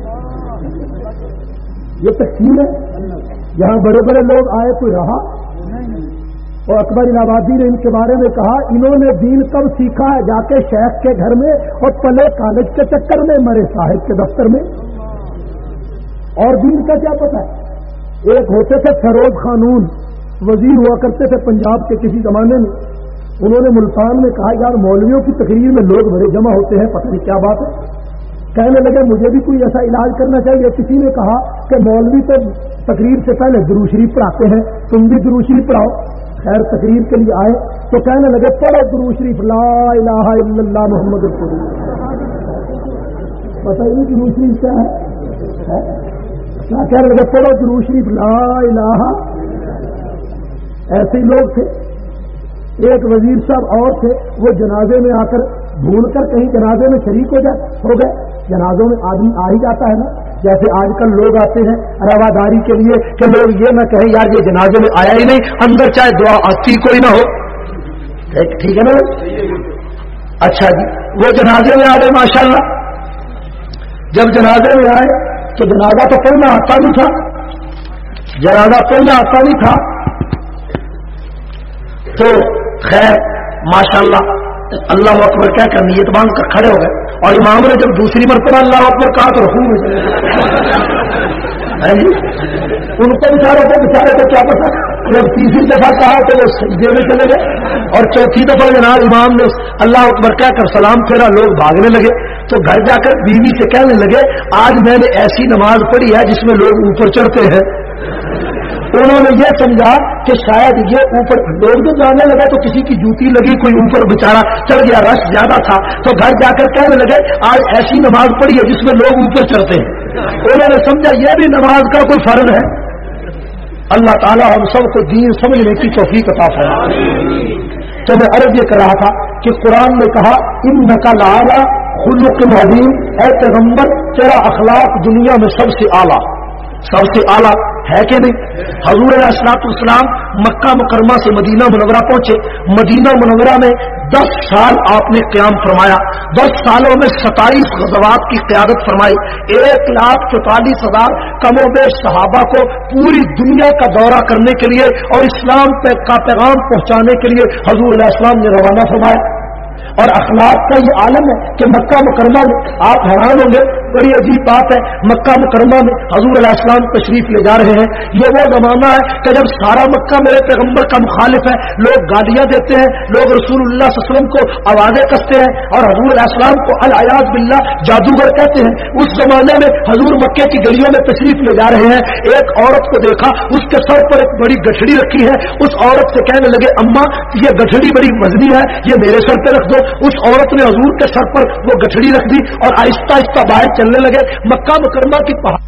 یہ تقسیم ہے۔ یہاں بڑے بڑے لوگ آئے کوئی رہا؟ اور اکبر آبادی نے ان کے بارے میں کہا انہوں نے دین کب سیکھا ہے؟ جا کے شیخ کے گھر میں اور پلے کالج کے چکر میں، مرے صاحب کے دفتر میں۔ اور دین کا کیا پتہ ہے؟ ایک ہوتے تھے فیروز خانون، وزیر ہوا کرتے تھے پنجاب کے کسی زمانے میں، انہوں نے ملتان میں کہا یار مولویوں کی تقریر میں لوگ بڑے جمع ہوتے ہیں، پتہ نہیں کیا بات ہے۔ کہنے لگے مجھے بھی کوئی ایسا علاج کرنا چاہیے۔ کسی نے کہا کہ مولوی تو تقریر سے پہلے درود شریف پڑھاتے ہیں، تم بھی درود شریف پڑھاؤ۔ خیر تقریر کے لیے آئے تو کہنے لگے پڑھو درود شریف، لا الہ الا اللہ محمد رسول اللہ۔ پتہ ہی نہیں درود شریف کیا ہے؟ کیا کہنے لگے پڑھو درود شریف لا الہ۔ ایسے ہی لوگ تھے۔ ایک وزیر صاحب اور تھے، وہ جنازے میں آ کر بھول کر کہیں جنازے میں شریک ہو جائے ہو گئے۔ جنازوں میں آدمی آ ہی جاتا ہے نا، جیسے آج کل لوگ آتے ہیں رواداری کے لیے کہ لوگ یہ نہ کہیں یار یہ جنازے میں آیا ہی نہیں، اندر چاہے دعا آتی کوئی نہ ہو، ٹھیک ہے نا؟ اچھا جی، وہ جنازے میں آ گئے ماشاءاللہ۔ جب جنازے میں آئے تو جنازہ تو پڑھنا آتا نہیں تھا، جنازہ پڑھنا آتا نہیں تھا تو خیر ماشاءاللہ अल्लाह अकबर कह कर नीयत बांध कर खड़े हो गए, और इमाम ने जब दूसरी मरतबा अल्लाह अकबर कहा तो रुकू में चले गए। उनको बेचारे को बेचारे को क्या पता, जब तीसरी दफा कहा तो वो सजदे में चले गए, और चौथी दफा जनाब इमाम ने अल्लाह अकबर कहकर सलाम फेरा, लोग भागने लगे। तो घर जाकर बीवी से कहने लगे, आज मैंने ऐसी नमाज पढ़ी है जिसमें लोग ऊपर चढ़ते हैं। उन्होंने ये समझा कि शायद ये ऊपर लोग जो जाने लगे तो किसी की जूती लगी, कोई ऊपर बेचारा चढ़ गया, रश ज्यादा था। तो घर जाकर कहने लगे, आज ऐसी नमाज पढ़ी है जिसमें लोग ऊपर चढ़ते हैं। उन्होंने समझा ये भी नमाज का कोई फर्ज है। अल्लाह ताला हम सबको दीन समझने की तौफीक अता फरमाए। तो मैं अर्ज ये कर रहा था कि कुरान ने कहा, इन्नका लअला खुलुक़िन अज़ीम, ऐ पैगंबर तेरा अखलाक दुनिया में सबसे आला, सबसे आला है कि नहीं। हजूर अलैहिस्सलाम मक्का मुकरमा से मदीना मुनव्वरा पहुंचे। मदीना मुनव्वरा में दस साल आपने क़याम फरमाया। दस सालों में सताईस ग़ज़वात की क़यादत फरमाई। एक लाख चौतालीस हजार कमोबेश सहाबा को पूरी दुनिया का दौरा करने के लिए और इस्लाम पे का पैगाम पहुंचाने के लिए हजूर अलैहिस्सलाम ने रवाना फरमाया। और अखलाक का ये आलम है कि मक्का मुकरमा में, आप हैरान होंगे, बड़ी अजीब बात है, मक्का मुकरमा में हजूर अलैहिस्सलाम तशरीफ ले जा रहे हैं। ये वो जमाना है कि जब सारा मक्का मेरे पैगंबर का मुखालिफ है, लोग गालियां देते हैं, लोग रसूलुल्लाह सल्लल्लाहु अलैहि वसल्लम को आवाजें कसते हैं और हजूर अलैहिस्सलाम को अल अयाज़ बिल्लाह जादूगर कहते हैं। उस जमाने में हजूर मक्के की गलियों में तशरीफ ले जा रहे हैं। एक औरत को देखा, उसके सर पर एक बड़ी गठड़ी रखी है। उस औरत से कहने लगे, अम्मा ये गठड़ी बड़ी वजनी है, ये मेरे सर पर रख दो। उस औरत ने हजूर के सर पर वो गठड़ी रख दी और आहिस्ता आहिस्ता बाहर चलने लगे। मक्का मुकरमा की पहाड़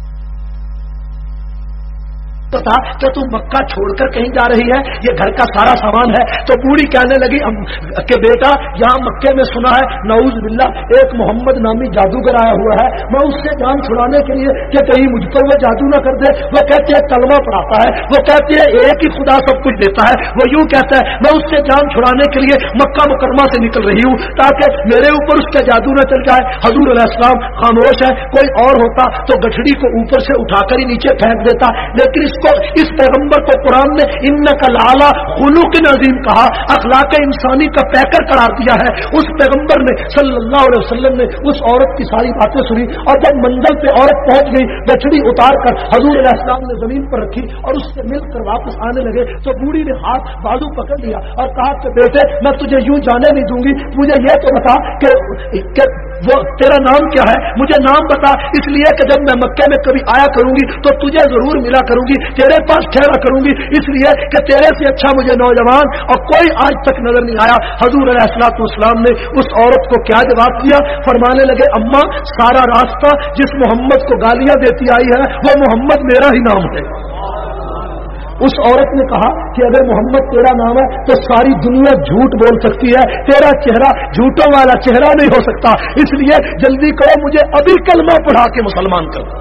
था कि तू मक्का छोड़कर कहीं जा रही है, ये घर का सारा सामान है। तो बूढ़ी कहने लगी कि बेटा यहाँ मक्के में सुना है नऊज बिल्लाह एक मोहम्मद नामी जादूगर आया हुआ है, मैं उससे जान छुड़ाने के लिए कि कहीं मुझ पर वो जादू ना कर दे। वो कहते हैं कलमा पढ़ाता है, वो कहते हैं एक ही खुदा सब कुछ देता है। वो यूं कहता है मैं उससे जान छुड़ाने के लिए मक्का मुकरमा से निकल रही हूँ ताकि मेरे ऊपर उसका जादू न चल जाए। हजूर अलैहिस्सलाम खामोश है, कोई और होता तो गठड़ी को ऊपर से उठाकर ही नीचे फेंक देता, लेकिन इस इस पैगंबर को कुरान ने इन्नका लअला खुलुक़िन अज़ीम कहा, अखलाक इंसानी का पैकर करार दिया है। उस पैगंबर ने सल्लल्लाहु अलैहि वसल्लम ने उस औरत की सारी बातें सुनी और जब मंजिल पे औरत पहुंच गई, गठड़ी उतार कर हजूर अलैहिस्सलाम ने जमीन पर रखी और उससे मिलकर वापस आने लगे। तो बूढ़ी ने हाथ बाजू पकड़ लिया और कहा कि बेटे मैं तुझे यूं जाने नहीं दूंगी, मुझे यह तो बता कि, कि वो तेरा नाम क्या है, मुझे नाम बता, इसलिए कि जब मैं मक्के में कभी आया करूंगी तो तुझे जरूर मिला करूंगी, तेरे पास ठहरा करूंगी, इसलिए कि तेरे से अच्छा मुझे नौजवान और कोई आज तक नजर नहीं आया। हजूर अलैहिस्सलाम ने उस औरत को क्या जवाब दिया, फरमाने लगे अम्मा सारा रास्ता जिस मोहम्मद को गालियां देती आई है वो मोहम्मद मेरा ही नाम है। उस औरत ने कहा कि अगर मोहम्मद तेरा नाम है तो सारी दुनिया झूठ बोल सकती है, तेरा चेहरा झूठों वाला चेहरा नहीं हो सकता, इसलिए जल्दी करो मुझे अभी कलमा पढ़ा के मुसलमान करो।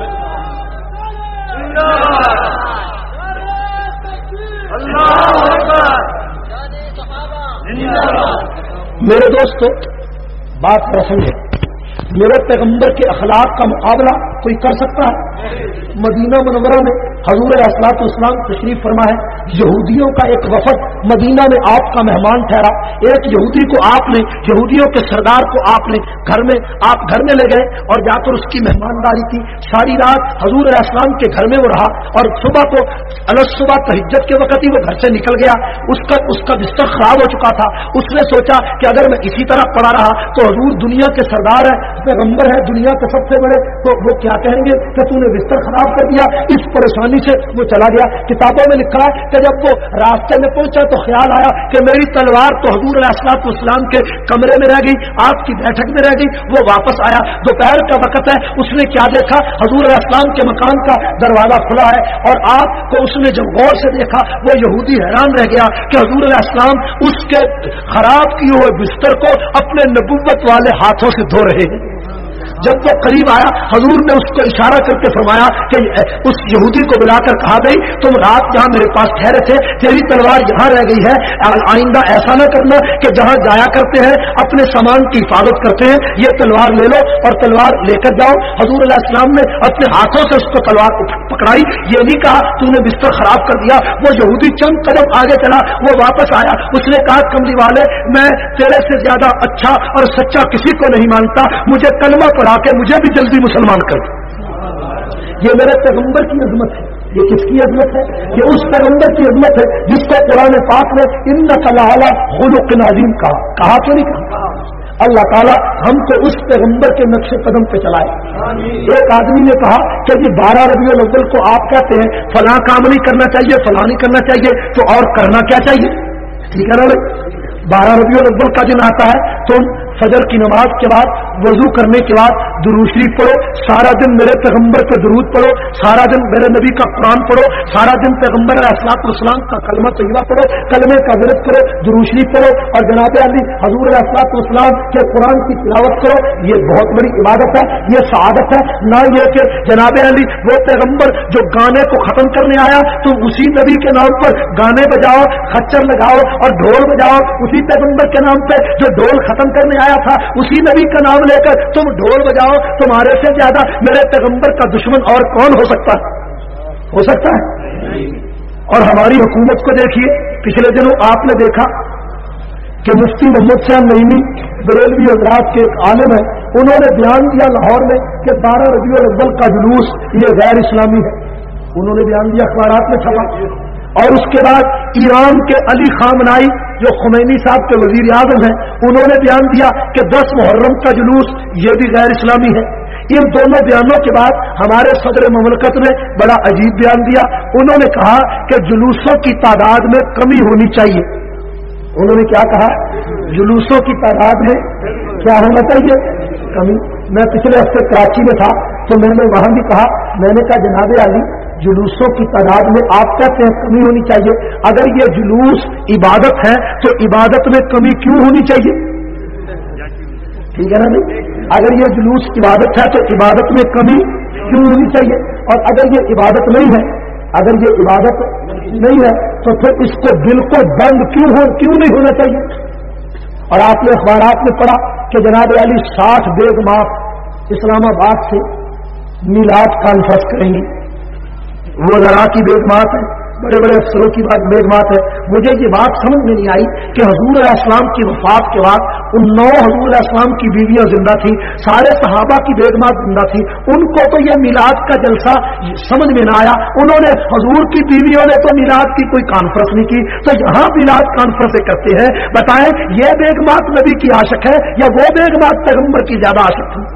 मेरे दोस्तों बात पर समझे, मेरे पैगंबर के अखलाक का मुकाबला कोई कर सकता है? मदीना मुनव्वरा में हजूर अलैहिस्सलाम तशरीफ फरमा है, यहूदियों का एक वफद मदीना में आपका मेहमान ठहरा। एक यहूदी को आपने, यहूदियों के सरदार को आपने घर में, आप घर में ले गए और जाकर उसकी मेहमानदारी की। सारी रात हजूर अलैहिस्सलाम के घर में वो रहा और सुबह को अलग सुबह तहज्जुद के वक्त ही वो घर से निकल गया। उसका उसका बिस्तर खराब हो चुका था। उसने सोचा कि अगर मैं इसी तरह पड़ा रहा तो हजूर दुनिया के सरदार है, पैगंबर है, दुनिया के सबसे बड़े, तो वो क्या कहेंगे कि तूने बिस्तर खराब कर दिया। इस परेशानी से वो चला गया। किताबों में लिखा है कि जब वो रास्ते में पहुंचा तो ख्याल आया कि मेरी तलवार तो हजूर अलैहिस्सलाम के कमरे में रह गई, आपकी बैठक में रह गई। वो वापस आया, दोपहर का वक्त है, उसने क्या देखा, हजूर अलैहिस्सलाम के मकान का दरवाजा खुला है और आपको उसने जब गौर से देखा वो यहूदी हैरान रह गया कि हजूर अलैहिस्सलाम उसके खराब किए हुए बिस्तर को अपने नबुव्वत वाले हाथों से धो रहे हैं। جب وہ قریب آیا حضور نے اس کو اشارہ کر کے فرمایا کہ اس یہودی کو بلا کر کہا گئی تم رات جہاں میرے پاس ٹھہرے تھے تیری تلوار یہاں رہ گئی ہے، آئندہ ایسا نہ کرنا کہ جہاں جایا کرتے ہیں اپنے سامان کی حفاظت کرتے ہیں، یہ تلوار لے لو اور تلوار لے کر جاؤ۔ حضور علیہ السلام نے اپنے ہاتھوں سے اس کو تلوار پکڑائی، یہ نہیں کہا تو نے بستر خراب کر دیا۔ وہ یہودی چند قدم آگے چلا، وہ واپس آیا، اس نے کہا کملی والے میں تیرے سے زیادہ اچھا اور سچا کسی کو نہیں مانتا، مجھے کلمہ پڑھا کے مجھے بھی جلدی مسلمان کر دو۔ یہ میرے پیغمبر کی عظمت ہے۔ یہ کس کی عظمت ہے؟ یہ اس پیغمبر کی عظمت ہے جس کو قرآن پاک نے انک لعلی خلق عظیم کہا کہا کیوں نہیں کہا؟ اللہ تعالیٰ ہم کو اس پیغمبر کے نقش قدم پہ چلائے۔ ایک آدمی نے کہا کہ یہ بارہ ربیع الاول کو آپ کہتے ہیں فلاں کام نہیں کرنا چاہیے فلاں نہیں کرنا چاہیے، تو اور کرنا کیا چاہیے؟ ٹھیک ہے نا بھائی، بارہ ربیع الاول کا دن آتا ہے، تم فجر کی نماز کے بعد وضو کرنے کے بعد درود شریف پڑھو، سارا دن میرے پیغمبر پہ درود پڑھو، سارا دن میرے نبی کا قرآن پڑھو، سارا دن پیغمبر علیہ الصلوۃ والسلام کا کلمہ طیبہ پڑھو، کلمے کا ورد کرو، درود شریف پڑھو اور جناب علی حضور علیہ الصلوۃ والسلام کے قرآن کی تلاوت کرو۔ یہ بہت بڑی عبادت ہے، یہ سعادت ہے۔ نہ یہ کہ جناب علی وہ پیغمبر جو گانے کو ختم کرنے آیا تم اسی نبی کے نام پر گانے بجاؤ، خچر لگاؤ اور ڈھول بجاؤ، اسی پیغمبر کے نام پہ جو ڈھول ختم کرنے آیا تھا اسی نبی کا نام لے کر تم ڈھول بجاؤ۔ تمہارے سے زیادہ میرے پیغمبر کا دشمن اور کون ہو سکتا ہے؟ ہو سکتا ہے؟ اور ہماری حکومت کو دیکھیے، پچھلے دنوں آپ نے دیکھا کہ مفتی محمد صاحب نعیمی بریلوی حضرات کے ایک عالم ہیں، انہوں نے بیان دیا لاہور میں کہ بارہ ربیع الاول کا جلوس یہ غیر اسلامی ہے، انہوں نے بیان دیا، اخبارات میں چھپا۔ اور اس کے بعد ایران کے علی خامنائی جو خمینی صاحب کے وزیر اعظم ہیں، انہوں نے بیان دیا کہ دس محرم کا جلوس یہ بھی غیر اسلامی ہے۔ ان دونوں بیانوں کے بعد ہمارے صدر مملکت نے بڑا عجیب بیان دیا، انہوں نے کہا کہ جلوسوں کی تعداد میں کمی ہونی چاہیے۔ انہوں نے کیا کہا؟ جلوسوں کی تعداد میں کیا ہونا چاہیے؟ کمی۔ میں پچھلے ہفتے کراچی میں تھا تو میں نے وہاں بھی کہا، میں نے کہا جناب علی جلوسوں کی تعداد میں آپ کہتے ہیں کمی ہونی چاہیے، اگر یہ جلوس عبادت ہے تو عبادت میں کمی کیوں ہونی چاہیے؟ ٹھیک ہے نا جی؟ اگر یہ جلوس عبادت ہے تو عبادت میں کمی کیوں ہونی چاہیے؟ اور اگر یہ عبادت نہیں ہے اگر یہ عبادت نہیں ہے تو پھر اس کو بالکل بند کیوں ہو کیوں نہیں ہونا چاہیے؟ اور آپ نے اخبارات میں پڑھا کہ جناب علی ساٹھ بیگمات اسلام آباد سے میلاد کانفرنس کریں گی، وہ ذرا کی بیگمات ہے، بڑے بڑے افسروں کی بات بیگمات ہے۔ مجھے یہ بات سمجھ میں نہیں آئی کہ حضور علیہ السلام کی وفات کے بعد ان نو حضور علیہ السلام کی بیویاں زندہ تھیں، سارے صحابہ کی بیگمات زندہ تھیں، ان کو تو یہ میلاد کا جلسہ سمجھ میں نہ آیا، انہوں نے حضور کی بیویوں نے تو میلاد کی کوئی کانفرنس نہیں کی، تو یہاں میلاد کانفرنسیں کرتے ہیں۔ بتائیں یہ بیگمات نبی کی عاشق ہے یا وہ بیگمات پیغمبر کی زیادہ عاشق تھی؟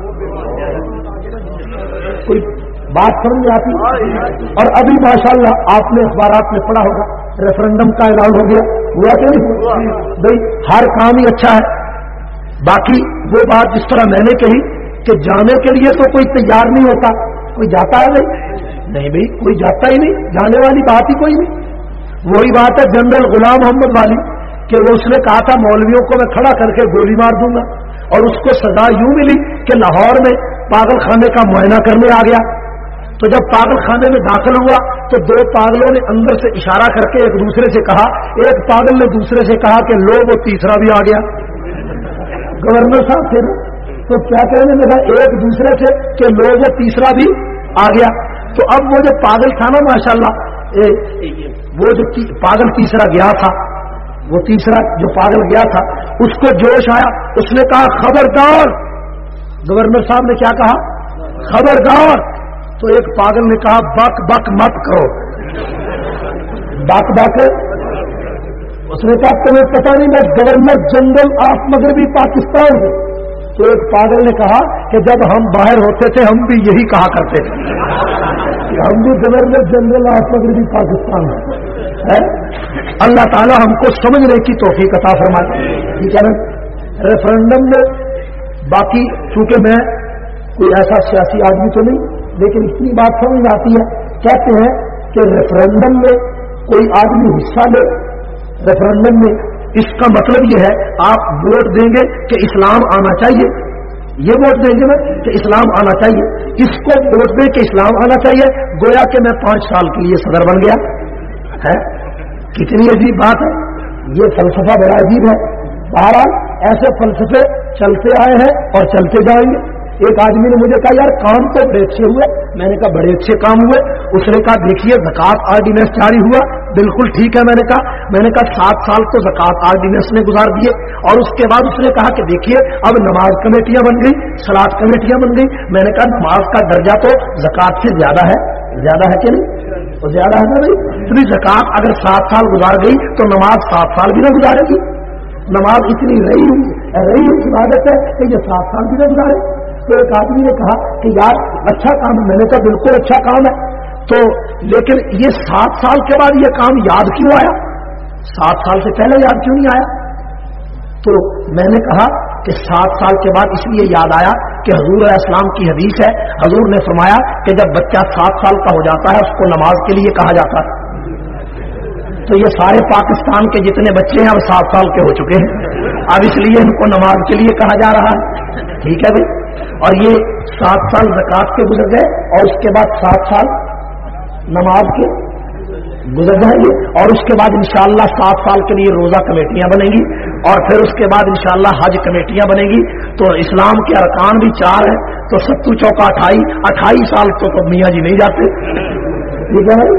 کوئی بات سمجھ میں آتی؟ اور ابھی ماشاءاللہ آپ نے اخبارات میں پڑھا ہوگا ریفرنڈم کا اعلان ہو گیا، ہوا کہ نہیں؟ بھائی ہر کام ہی اچھا ہے، باقی وہ بات جس طرح میں نے کہی کہ جانے کے لیے تو کوئی تیار نہیں ہوتا، کوئی جاتا ہے نہیں نہیں بھائی کوئی جاتا ہی نہیں، جانے والی بات ہی کوئی نہیں۔ وہی بات ہے جنرل غلام محمد والی کہ وہ اس نے کہا تھا مولویوں کو میں کھڑا کر کے گولی مار دوں گا، اور اس کو سزا یوں ملی کہ لاہور میں پاگل خانے کا معائنہ کرنے آ گیا، تو جب پاگل خانے میں داخل ہوا تو دو پاگلوں نے اندر سے اشارہ کر کے ایک دوسرے سے کہا، ایک پاگل نے دوسرے سے کہا کہ لو وہ تیسرا بھی آ گیا۔ گورنر صاحب تھے نا تو کیا کہنے لگا ایک دوسرے سے کہ لو وہ تیسرا بھی آ گیا۔ تو اب وہ جو پاگل تھا نا ماشاءاللہ وہ جو پاگل تیسرا گیا تھا، وہ تیسرا جو پاگل گیا تھا اس کو جوش آیا، اس نے کہا خبردار۔ گورنر صاحب نے کیا کہا؟ خبردار۔ تو ایک پاگل نے کہا بک بک مت کرو، بک بک۔ اس نے کہا تمہیں پتہ نہیں میں گورنر جنرل آف مغربی پاکستان ہوں۔ تو ایک پاگل نے کہا کہ جب ہم باہر ہوتے تھے ہم بھی یہی کہا کرتے تھے کہ ہم بھی گورنر جنرل آف مغربی پاکستان ہیں۔ اللہ تعالی ہم کو سمجھنے کی توفیق عطا فرمائے، ٹھیک ہے نا؟ ریفرنڈم میں باقی چونکہ میں کوئی ایسا سیاسی آدمی تو نہیں، لیکن اتنی بات سمجھ میں آتی ہے، کہتے ہیں کہ ریفرنڈم میں کوئی آدمی حصہ لے ریفرنڈم میں، اس کا مطلب یہ ہے آپ ووٹ دیں گے کہ اسلام آنا چاہیے، یہ ووٹ دیں گے میں کہ اسلام آنا چاہیے, اس کو ووٹ دیں کہ اسلام آنا چاہیے, گویا کہ میں پانچ سال کے لیے صدر بن گیا ہے. کتنی عجیب بات ہے, یہ فلسفہ بڑا عجیب ہے. بہرحال ایسے فلسفے چلتے آئے ہیں اور چلتے جائیں گے. ایک آدمی نے مجھے کہا یار کام تو بڑے اچھے ہوئے, میں نے کہا بڑے اچھے کام ہوئے. اس نے کہا دیکھیے زکوٰۃ آرڈیننس جاری ہوا, بالکل ٹھیک ہے. میں نے کہا میں نے کہا سات سال تو زکوٰۃ آرڈیننس نے گزار دیے, اور اس کے بعد اس نے کہا کہ دیکھیے اب نماز کمیٹیاں بن گئی, صلاۃ کمیٹیاں بن گئی. میں نے کہا نماز کا درجہ تو زکوٰۃ سے زیادہ ہے, زیادہ ہے کہ نہیں, تو زیادہ ہے نا بھائی. تو زکوٰۃ اگر سات سال گزار گئی تو نماز سات سال بھی نہ گزارے گی. نماز اتنی رہی ہوئی رہی ہوئی عبادت ہے کہ یہ سات سال بھی نہ گزارے. تو ایک آدمی نے کہا کہ یار اچھا کام ہے. میں نے کہا بالکل اچھا کام ہے, تو لیکن یہ سات سال کے بعد یہ کام یاد کیوں آیا, سات سال سے پہلے یاد کیوں نہیں آیا؟ تو میں نے کہا کہ سات سال کے بعد اس لیے یاد آیا کہ حضور علیہ السلام کی حدیث ہے, حضور نے فرمایا کہ جب بچہ سات سال کا ہو جاتا ہے اس کو نماز کے لیے کہا جاتا ہے. تو یہ سارے پاکستان کے جتنے بچے ہیں اب سات سال کے ہو چکے ہیں, اب اس لیے ان کو نماز کے لیے کہا جا رہا ہے. ٹھیک ہے بھائی. اور یہ سات سال زکوٰۃ کے گزر گئے اور اس کے بعد سات سال نماز کے گزر جائیں گے, اور اس کے بعد انشاءاللہ سات سال کے لیے روزہ کمیٹیاں بنیں گی, اور پھر اس کے بعد انشاءاللہ حج کمیٹیاں بنیں گی. تو اسلام کے ارکان بھی چار ہیں, تو ستو چوکا اٹھائی اٹھائی سال تو, تو میاں جی نہیں جاتے. ٹھیک ہے بھائی.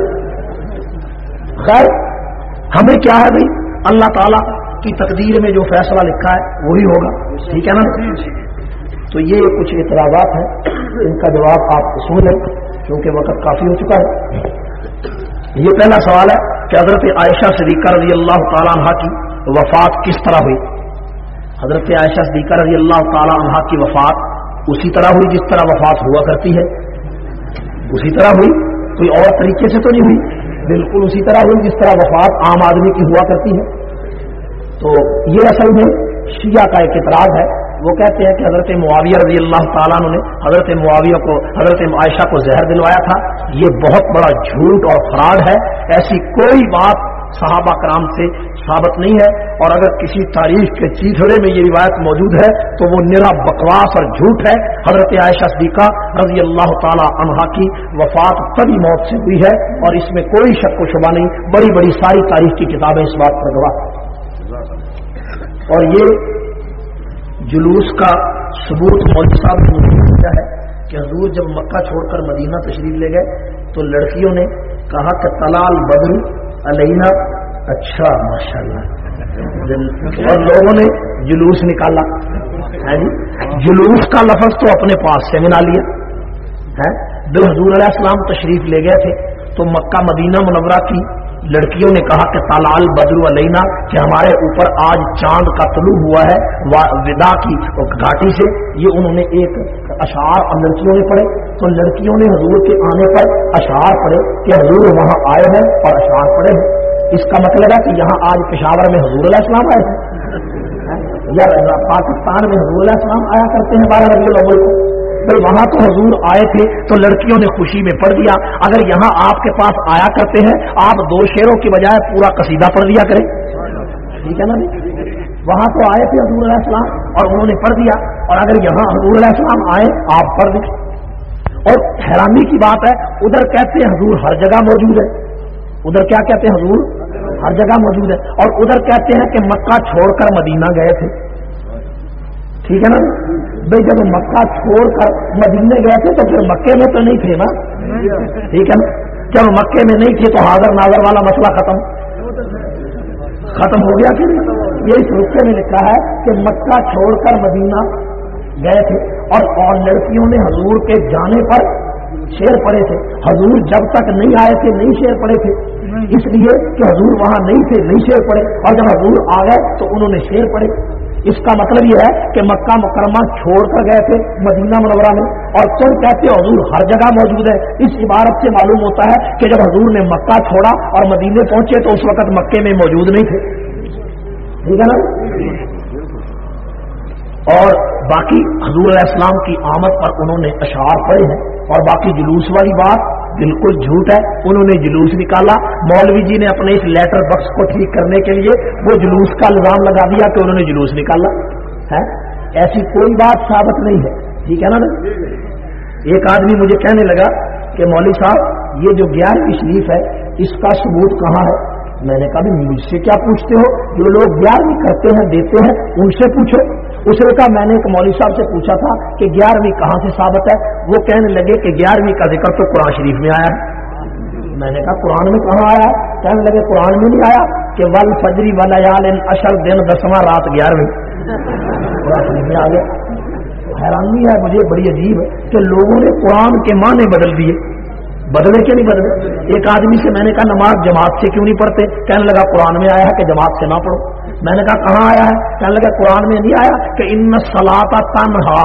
خیر ہمیں کیا ہے بھائی, اللہ تعالیٰ کی تقدیر میں جو فیصلہ لکھا ہے وہی ہوگا. ٹھیک ہے نا. تو یہ کچھ اعتراضات ہیں, ان کا جواب آپ سن لیں کیونکہ وقت کافی ہو چکا ہے. یہ پہلا سوال ہے کہ حضرت عائشہ صدیقہ رضی اللہ تعالیٰ عنہ کی وفات کس طرح ہوئی. حضرت عائشہ صدیقہ رضی اللہ تعالیٰ عنہ کی وفات اسی طرح ہوئی جس طرح وفات ہوا کرتی ہے, اسی طرح ہوئی, کوئی اور طریقے سے تو نہیں ہوئی, بالکل اسی طرح ہوئی جس طرح وفات عام آدمی کی ہوا کرتی ہے. تو یہ اصل میں شیعہ کا ایک اعتراض ہے. وہ کہتے ہیں کہ حضرت معاویہ رضی اللہ تعالیٰ عنہ نے حضرت معاویہ کو حضرت عائشہ کو زہر دلوایا تھا. یہ بہت بڑا جھوٹ اور فراڈ ہے. ایسی کوئی بات صحابہ کرام سے ثابت نہیں ہے, اور اگر کسی تاریخ کے چیتھڑے میں یہ روایت موجود ہے تو وہ نرا بکواس اور جھوٹ ہے. حضرت عائشہ صدیقہ رضی اللہ تعالی عنہا کی وفات تبھی موت سے ہوئی ہے, اور اس میں کوئی شک و شبہ نہیں. بڑی بڑی ساری تاریخ کی کتابیں اس بات پر گواہ. اور یہ جلوس کا ثبوت مولوی صاحب نے دیا ہے کہ حضور جب مکہ چھوڑ کر مدینہ تشریف لے گئے تو لڑکیوں نے کہا کہ طلال بدر علینا. اچھا ماشاءاللہ. اور لوگوں نے جلوس نکالا ہے جی. جلوس کا لفظ تو اپنے پاس سے منا لیا ہے. جب حضور علیہ السلام تشریف لے گئے تھے تو مکہ مدینہ منورہ کی لڑکیوں نے کہا کہ طلال بدر علینا, کہ ہمارے اوپر آج چاند کا طلوع ہوا ہے ودا کی گھاٹی سے. یہ انہوں نے ایک اشعار اور لڑکیوں نے پڑھے. تو لڑکیوں نے حضور کے آنے پر اشعار پڑھے کہ حضور وہاں آئے ہیں اور اشعار پڑھے ہیں. اس کا مطلب ہے کہ یہاں آج پشاور میں حضور علیہ السلام آئے ہیں, یا پاکستان میں حضور علیہ السلام آیا کرتے ہیں بارہ ربیع الاول کو. بھائی وہاں تو حضور آئے تھے تو لڑکیوں نے خوشی میں پڑھ دیا. اگر یہاں آپ کے پاس آیا کرتے ہیں آپ دو شعروں کی بجائے پورا قصیدہ پڑھ دیا کریں. ٹھیک ہے نا. وہاں تو آئے تھے حضور علیہ السلام اور انہوں نے پڑھ دیا, اور اگر یہاں حضور علیہ السلام آئے آپ پڑھ دیں. اور حیرانی کی بات ہے ادھر کہتے ہیں حضور ہر جگہ موجود ہے, ادھر کیا کہتے ہیں حضور ہر جگہ موجود ہے, اور ادھر کہتے ہیں کہ مکہ چھوڑ کر مدینہ گئے تھے. ٹھیک ہے نا بھائی. جب مکہ چھوڑ کر مدینے گئے تھے تو پھر مکے میں تو نہیں تھے نا. ٹھیک ہے نا. جب مکے میں نہیں تھے تو حاضر ناظر والا مسئلہ ختم ختم ہو گیا. کہ یہ اس رقصے میں لکھا ہے کہ مکہ چھوڑ کر مدینہ گئے تھے, اور اور لڑکیوں نے حضور کے جانے پر شعر پڑھے تھے. حضور جب تک نہیں آئے تھے نہیں شعر پڑھے تھے, اس لیے کہ حضور وہاں نہیں تھے نہیں شعر پڑھے, اور جب حضور آ گئے تو انہوں نے شعر پڑھے. اس کا مطلب یہ ہے کہ مکہ مکرمہ چھوڑ کر گئے تھے مدینہ منورہ میں, اور تم کہتے ہو حضور ہر جگہ موجود ہے. اس عبارت سے معلوم ہوتا ہے کہ جب حضور نے مکہ چھوڑا اور مدینے پہنچے تو اس وقت مکے میں موجود نہیں تھے. ٹھیک ہے نا. اور باقی حضور علیہ السلام کی آمد پر انہوں نے اشعار پڑھے ہیں, اور باقی جلوس والی بات بالکل جھوٹ ہے. انہوں نے جلوس نکالا, مولوی جی نے اپنے اس لیٹر بکس کو ٹھیک کرنے کے لیے وہ جلوس کا الزام لگا دیا کہ انہوں نے جلوس نکالا ہے. ऐसी कोई बात साबित नहीं है, ठीक है ना। एक आदमी मुझे कहने लगा कि मौलवी साहब ये जो ग्यारहवीं शरीफ है इसका सबूत कहाँ है। मैंने कहा भी मुझसे क्या पूछते हो, जो लोग ग्यारहवीं करते हैं देते हैं उनसे पूछो। उसने कहा मैंने एक मौलवी साहब से पूछा था कि ग्यारहवीं कहाँ से साबित है। वो कहने लगे कि ग्यारहवीं का जिक्र तो कुरान शरीफ में आया है। मैंने कहा कुरान में कहाँ आया है। कहने लगे कुरान में नहीं आया कि वल फजरी वल लयालिन अशर दिन दसवां रात ग्यारहवीं, कुरान शरीफ में आ गया। हैरानी है मुझे बड़ी अजीब है कि लोगों ने कुरान के माने बदल दिए। बदले क्यों नहीं बदले। एक आदमी से मैंने कहा नमाज जमात से क्यों नहीं पढ़ते। कहने लगा कुरान में आया है कि जमात से ना पढ़ो। मैंने कहा कहाँ आया है। कहने लगा कुरान में नहीं आया कि इन्न सलाता तन्हा,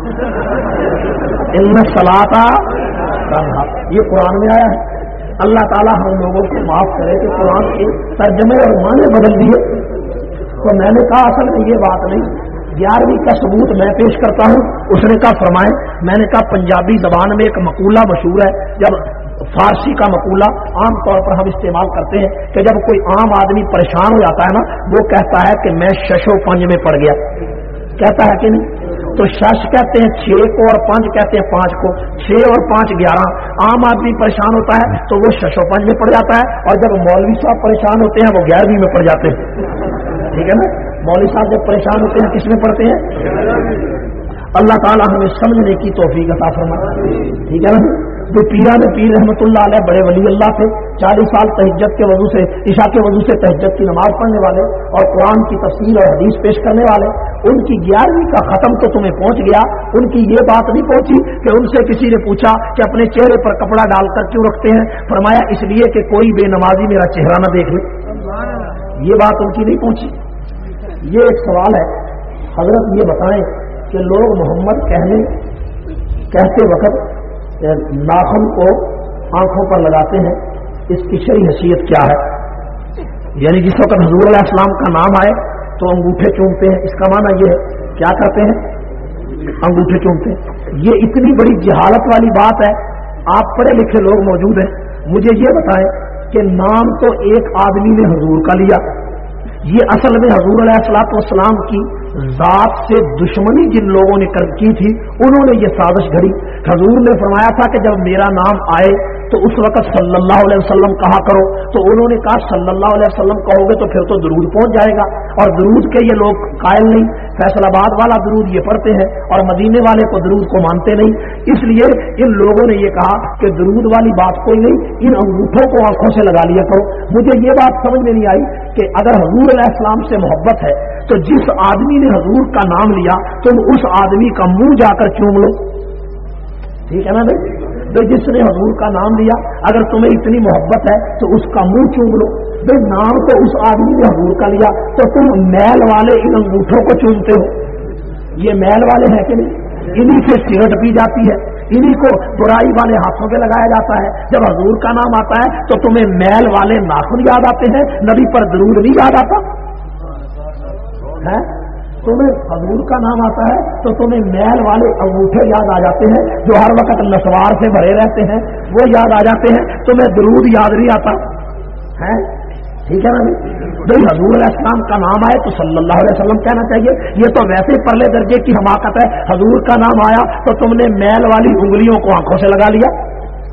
इन्न सलाता तन्हा, ये कुरान में आया है। अल्लाह ताला हम लोगों को माफ करे कि कुरान के तर्जमे और माने बदल दिए। तो मैंने कहा असल में ये बात नहीं, ग्यारहवीं का सबूत मैं पेश करता हूँ। उसने कहा फरमाए। मैंने कहा पंजाबी जबान में एक मकूला मशहूर है, जब फारसी का मकूला आम तौर पर हम इस्तेमाल करते हैं कि जब कोई आम आदमी परेशान हो जाता है ना, वो कहता है कि मैं शशो पंज में पड़ गया, कहता है कि नहीं। तो शश कहते हैं छह को और पंज कहते हैं पांच को, छह और पांच ग्यारह। आम आदमी परेशान होता है तो वो शशो पंज में पड़ जाता है, और जब मौलवी साहब परेशान होते हैं वो ग्यारहवीं में पड़ जाते हैं, ठीक है ना। मौलवी साहब जब परेशान होते हैं किस में पढ़ते हैं। अल्लाह ताला हमें समझने की तौफीक अता फरमाए, ठीक है ना। जो पीरा ने पीर रहमतुल्लाह अलैह बड़े वली अल्लाह थे, चालीस साल तहज्जुद के वजू से इशा के वजू से तहज्जुद की नमाज पढ़ने वाले और कुरान की तफसीर और हदीस पेश करने वाले, उनकी ग्यारहवीं का खत्म तो तुम्हें पहुंच गया, उनकी ये बात नहीं पहुंची कि उनसे किसी ने पूछा कि अपने चेहरे पर कपड़ा डालकर क्यों रखते हैं। फरमाया इसलिए कि कोई बेनमाजी मेरा चेहरा न देख ले। ये बात उनकी नहीं पहुंची। ये एक सवाल है, हजरत ये बताएं कि लोग मोहम्मद कहने कहते वक्त नाखून को आंखों पर लगाते हैं, इसकी शरई हैसियत क्या है। यानी जिस वक्त हुजूर अलैहि सलाम का नाम आए तो अंगूठे चूमते हैं, इसका माना ये है क्या करते हैं, अंगूठे चूमते हैं। ये इतनी बड़ी जहालत वाली बात है। आप पढ़े लिखे लोग मौजूद हैं, मुझे ये बताएं कि नाम तो एक आदमी ने हुजूर का लिया, ये असल में हुजूर अलैहिस्सलाम की जात से दुश्मनी जिन लोगों ने कर की थी उन्होंने ये साजिश घड़ी। हुजूर ने फरमाया था कि जब मेरा नाम आए तो उस वक्त सल्लल्लाहु अलैहि वसल्लम कहा करो, तो उन्होंने कहा सल्लल्लाहु अलैहि वसल्लम कहोगे तो फिर तो दुरूद पहुंच जाएगा, और दुरूद के ये लोग कायल नहीं, फैसलाबाद वाला दुरूद ये पढ़ते हैं और मदीने वाले को दुरूद को मानते नहीं। इसलिए इन लोगों ने ये कहा कि दुरूद वाली बात कोई नहीं, इन अंगूठों को आंखों से लगा लिया करो। मुझे ये बात समझ में नहीं आई कि अगर हुजूर अलैहिस्सलाम से मोहब्बत है तो जिस आदमी ने हुजूर का नाम लिया तुम उस आदमी का मुंह जाकर चूम लो, ठीक है ना भाई। तो जिसने हुजूर का नाम लिया अगर तुम्हें इतनी मोहब्बत है तो उसका मुंह चूम लो। भाई नाम तो उस आदमी ने हुजूर का लिया तो तुम मैल वाले इन अंगूठों को चूमते हो। ये मैल वाले हैं कि नहीं, इन्हीं से सिगरेट पी जाती है, इन्हीं को बुराई वाले हाथों पे लगाया जाता है। जब हुजूर का नाम आता है तो तुम्हें मैल वाले नाखून याद आते हैं, नबी पर दरूद नहीं याद आता है। तुम्हें हुजूर का नाम आता है तो तुम्हें मैल वाले अंगूठे याद आ जाते हैं जो हर वक्त नसवार से भरे रहते हैं, वो याद आ जाते हैं, तुम्हें दरूद याद नहीं आता है, ठीक है ना। भाई हुजूर अलैहिस्सलाम का नाम आए तो सल्लल्लाहु अलैहि वसल्लम कहना चाहिए। ये तो वैसे परले दर्जे की हमाकत है, हुजूर का नाम आया तो तुमने मैल वाली उंगलियों को आंखों से लगा लिया।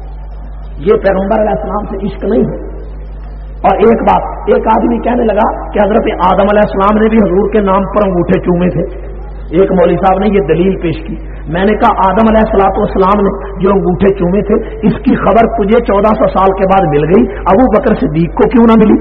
ये पैगंबर अलैहिस्सलाम से इश्क नहीं है। और एक बात, एक आदमी कहने लगा कि हजरत आदम अलैहिस्सलाम ने भी हुजूर के नाम पर अंगूठे चूमे थे। एक मौलवी साहब ने ये दलील पेश की। मैंने कहा आदम अलैहिस्सलाम ने जो अंगूठे चूमे थे इसकी खबर तुझे चौदह सौ साल के बाद मिल गई, अबू बकर सिद्दीक को क्यों ना मिली।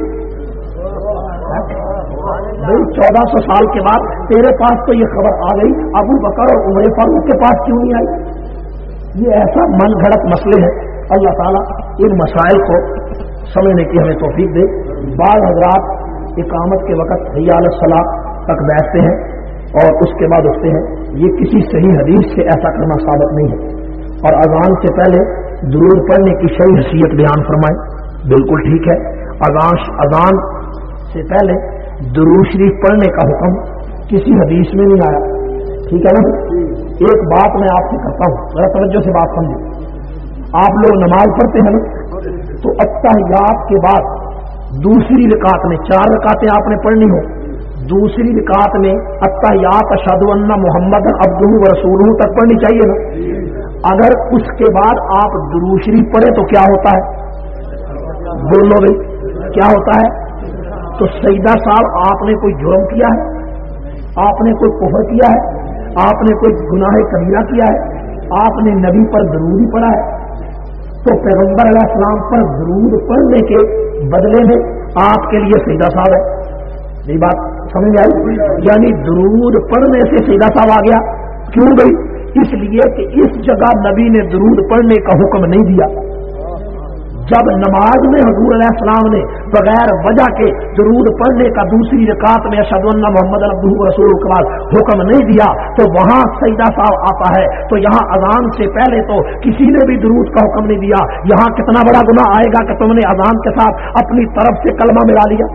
भाई चौदह सौ साल के बाद तेरे पास तो ये खबर आ गई, अबू बकर और उमर फारूक के पास क्यों नहीं आई। ये ऐसा मन घड़त मसले हैं। अल्लाह ताला इन मसाइल को समझने की हमें तौफीक दे। बाद हजरात इकामत के वक्त हय्या अला सलाह तक बैठते हैं और उसके बाद उठते हैं, ये किसी सही हदीस से ऐसा करना साबित नहीं है। और अजान से पहले दुरूद पढ़ने की सही हैसियत बयान फरमाएं, बिल्कुल ठीक है। अजान अजान से पहले दुरूद शरीफ पढ़ने का हुक्म किसी हदीस में नहीं आया, ठीक है ना। एक बात मैं आपसे करता हूं, जरा तवज्जो से बात समझे। आप लोग नमाज पढ़ते हैं ना, तो अत्तहियात के बाद दूसरी रकात में चार रकातें आपने पढ़नी हो दूसरी रिकात में अत्तहियात अशहदु अन्ना मुहम्मद अब्दुहु व रसूलुहु तक पढ़नी चाहिए ना। अगर उसके बाद आप दुरूद शरीफ पढ़े तो क्या होता है? बोलो भाई, क्या होता है? तो सईदा साहब आपने कोई जुर्म किया है, आपने कोई कुफर किया है, आपने कोई गुनाह कबीरा किया है, आपने नबी पर दरूद ही पढ़ा है, तो पैगंबर अलैहिस्सलाम पर दरूद पढ़ने के बदले में आपके लिए सईदा साहब है। ये बात समझ आई? यानी दरूद पढ़ने से सईदा साहब आ गया। क्यों भाई? इसलिए कि इस जगह नबी ने दरूद पढ़ने का हुक्म नहीं दिया। जब नमाज में हुजूर अलैहिस्सलाम ने बगैर वजह के दरूद पढ़ने का दूसरी रकात में अशहदु अन्ना मुहम्मदन अब्दुहु व रसूलुहु के बाद हुक्म नहीं दिया, तो वहां सईदा साहब आता है। तो यहाँ अजान से पहले तो किसी ने भी दरूद का हुक्म नहीं दिया। यहाँ कितना बड़ा गुनाह आएगा कि तुमने अजान के साथ अपनी तरफ से कलमा मिला लिया।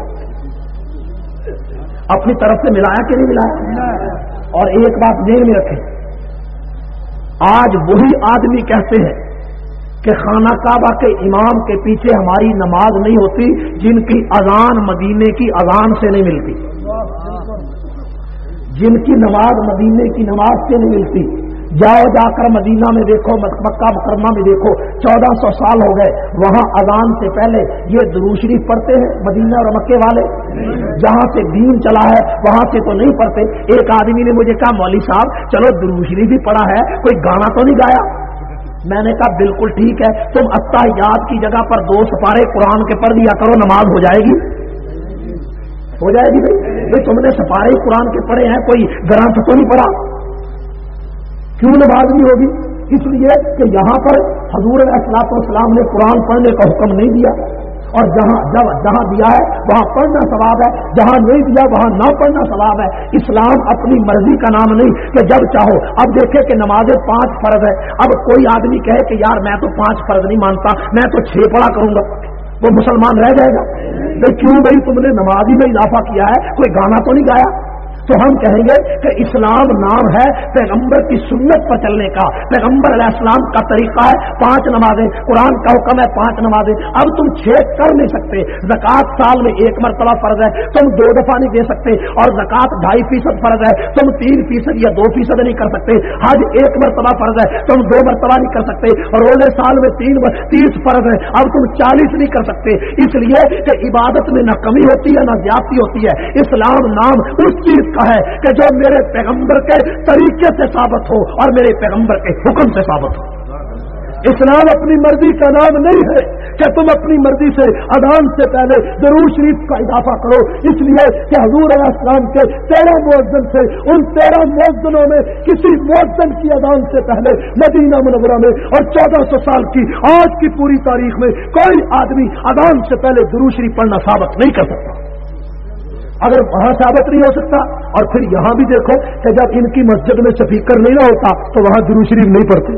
अपनी तरफ से मिलाया कि नहीं मिलाया? और एक बात ध्यान में रखें, आज वही आदमी कहते हैं कि खाना काबा के इमाम के पीछे हमारी नमाज नहीं होती जिनकी अजान मदीने की अजान से नहीं मिलती, जिनकी नमाज मदीने की नमाज से नहीं मिलती। जाओ जाकर मदीना में देखो, मक्का मुकरमा में देखो, चौदह सौ साल हो गए, वहां अजान से पहले ये दुरूद शरीफ पढ़ते हैं मदीना और मक्के वाले। जहां से दीन चला है वहां से तो नहीं पढ़ते। एक आदमी ने मुझे कहा, मौलवी साहब चलो दुरूद शरीफ भी पढ़ा है, कोई गाना तो नहीं गाया? मैंने कहा बिल्कुल ठीक है, तुम अत्तहियात की जगह पर दो सपारे कुरान के पढ़ दिया करो, नमाज हो जाएगी। हो जाएगी भाई। ये तुमने सपारे कुरान के पढ़े हैं, कोई ग्रंथ तो नहीं पढ़ा, क्यों नमाज नहीं होगी? इसलिए कि यहां पर हुजूर अलैहिस्सलाम ने कुरान पढ़ने का हुक्म नहीं दिया, और जहां जब जहां दिया है वहां पढ़ना सवाब है, जहां नहीं दिया वहां ना पढ़ना सवाब है। इस्लाम अपनी मर्जी का नाम नहीं कि जब चाहो। अब देखे कि नमाजें पांच फर्ज है, अब कोई आदमी कहे कि यार मैं तो पांच फर्ज नहीं मानता, मैं तो छह पढ़ा करूंगा, वो मुसलमान रह जाएगा? तो क्यों भाई? तुमने नमाजी में इजाफा किया है, कोई गाना तो नहीं गाया। तो हम कहेंगे कि इस्लाम नाम है पैगंबर की सुन्नत पर चलने का, पैगंबर अलैहिस्सलाम का तरीका है पांच नमाजें, कुरान का हुक्म है पांच नमाजें। अब तुम छह कर नहीं सकते। ज़कात साल में एक मरतबा फर्ज है, तुम दो दफा नहीं दे सकते, और ज़कात ढाई फीसद फर्ज है, तुम तीन फीसद या दो फीसद नहीं कर सकते। हज एक मरतबा फर्ज है, तुम दो मरतबा नहीं कर सकते, और रोजे साल में तीन तीस फर्ज है, अब तुम चालीस नहीं कर सकते। इसलिए कि इबादत में न कमी होती है न ज्यादती होती है। इस्लाम नाम उस चीज का है कि जो मेरे पैगंबर के तरीके से साबित हो और मेरे पैगंबर के हुक्म से साबित हो। इस्लाम अपनी मर्जी का नाम नहीं है कि तुम अपनी मर्जी से अजान से पहले दरूद शरीफ का इजाफा करो, इसलिए कि हुजूर अलैहिस्सलाम के तेरह मुअज्जिन से उन तेरह मुअज्जिनों में किसी मुअज्जिन की अजान से पहले मदीना मुनव्वरा में और चौदह सौ साल की आज की पूरी तारीख में कोई आदमी अजान से पहले दरूद शरीफ पढ़ना साबित नहीं कर सकता। अगर वहां साबित नहीं हो सकता, और फिर यहां भी देखो कि जब इनकी मस्जिद में स्पीकर नहीं ना होता तो वहां दुरूद शरीफ नहीं पढ़ते,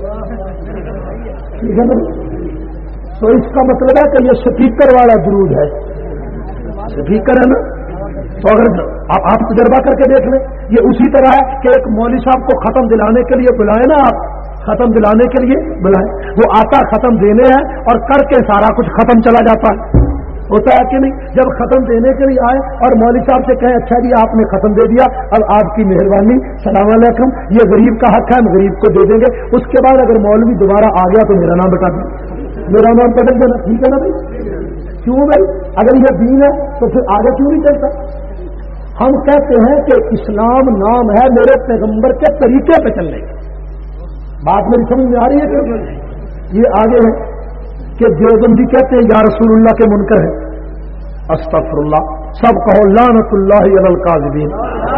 ठीक है ना? तो इसका मतलब है कि ये स्पीकर वाला दुरूद है, स्पीकर है ना। तो अगर आप, आप तजर्बा करके देख लें, ये उसी तरह है कि एक मौलवी साहब को खत्म दिलाने के लिए बुलाए ना, आप खत्म दिलाने के लिए बुलाए, वो आता खत्म देने है और करके सारा कुछ खत्म चला जाता है, होता है कि नहीं? जब खत्म देने के लिए आए और मौलवी साहब से कहें अच्छा जी आपने खत्म दे दिया, अब आपकी मेहरबानी, सलाम अलैकुम, ये गरीब का हक है, हम गरीब को दे देंगे। उसके बाद अगर मौलवी दोबारा आ गया तो मेरा नाम बता दें, मेरा नाम बदल देना, ठीक है ना भाई? क्यों भाई? अगर ये दीन है तो फिर आगे क्यों नहीं चलता? हम कहते हैं कि इस्लाम नाम है मेरे पैगंबर के तरीके पे चलने का। बात मेरी समझ में आ रही है? ये आगे है कि देवबंदी कहते हैं या रसूलुल्लाह के मुनकर है, अस्तगफिरुल्लाह, सब कहो लानतुल्लाहि अलल काज़िबीन।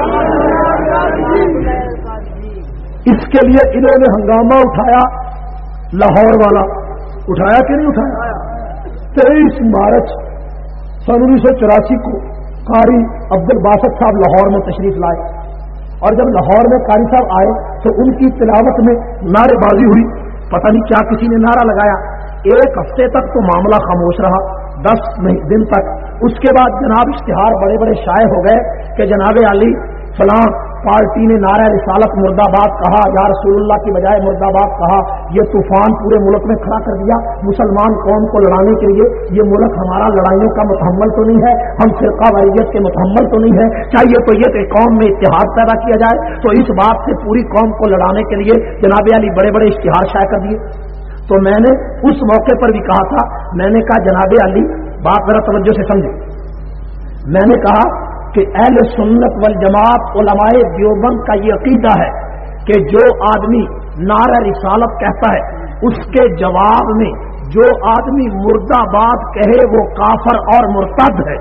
इसके लिए इन्होंने हंगामा उठाया, लाहौर वाला उठाया कि नहीं उठाया? तेईस मार्च सन उन्नीस सौ चौरासी को कारी अब्दुल बासत साहब लाहौर में तशरीफ लाए, और जब लाहौर में कारी साहब आए तो उनकी तिलावत में नारेबाजी हुई, पता नहीं क्या किसी ने नारा लगाया। एक हफ्ते तक तो मामला खामोश रहा, दस दिन तक। उसके बाद जनाब इश्तिहार बड़े बड़े शाये हो गए कि जनाब अली फलां पार्टी ने नारा रिसालत मुर्दाबाद कहा, या रसूलुल्लाह की बजाय मुर्दाबाद कहा, ये तूफान पूरे मुल्क में खड़ा कर दिया मुसलमान कौम को लड़ाने के लिए। ये मुल्क हमारा लड़ाइयों का मुतहम्मल तो नहीं है, हम फिरका वारियत के मुतहम्मल तो नहीं है। चाहिए तो ये कि कौम में इत्तेहाद पैदा किया जाए। तो इस बात से पूरी कौम को लड़ाने के लिए जनाब अली बड़े बड़े इश्तिहार शाये कर दिए। तो मैंने उस मौके पर भी कहा था, मैंने कहा जनाब अली बात जरा तवज्जो से समझे। मैंने कहा कि अहले सुन्नत वल जमात उलमाए देवबंद का ये अकीदा है कि जो आदमी नारा रिसालत कहता है उसके जवाब में जो आदमी मुर्दाबाद कहे वो काफर और मुर्तद है।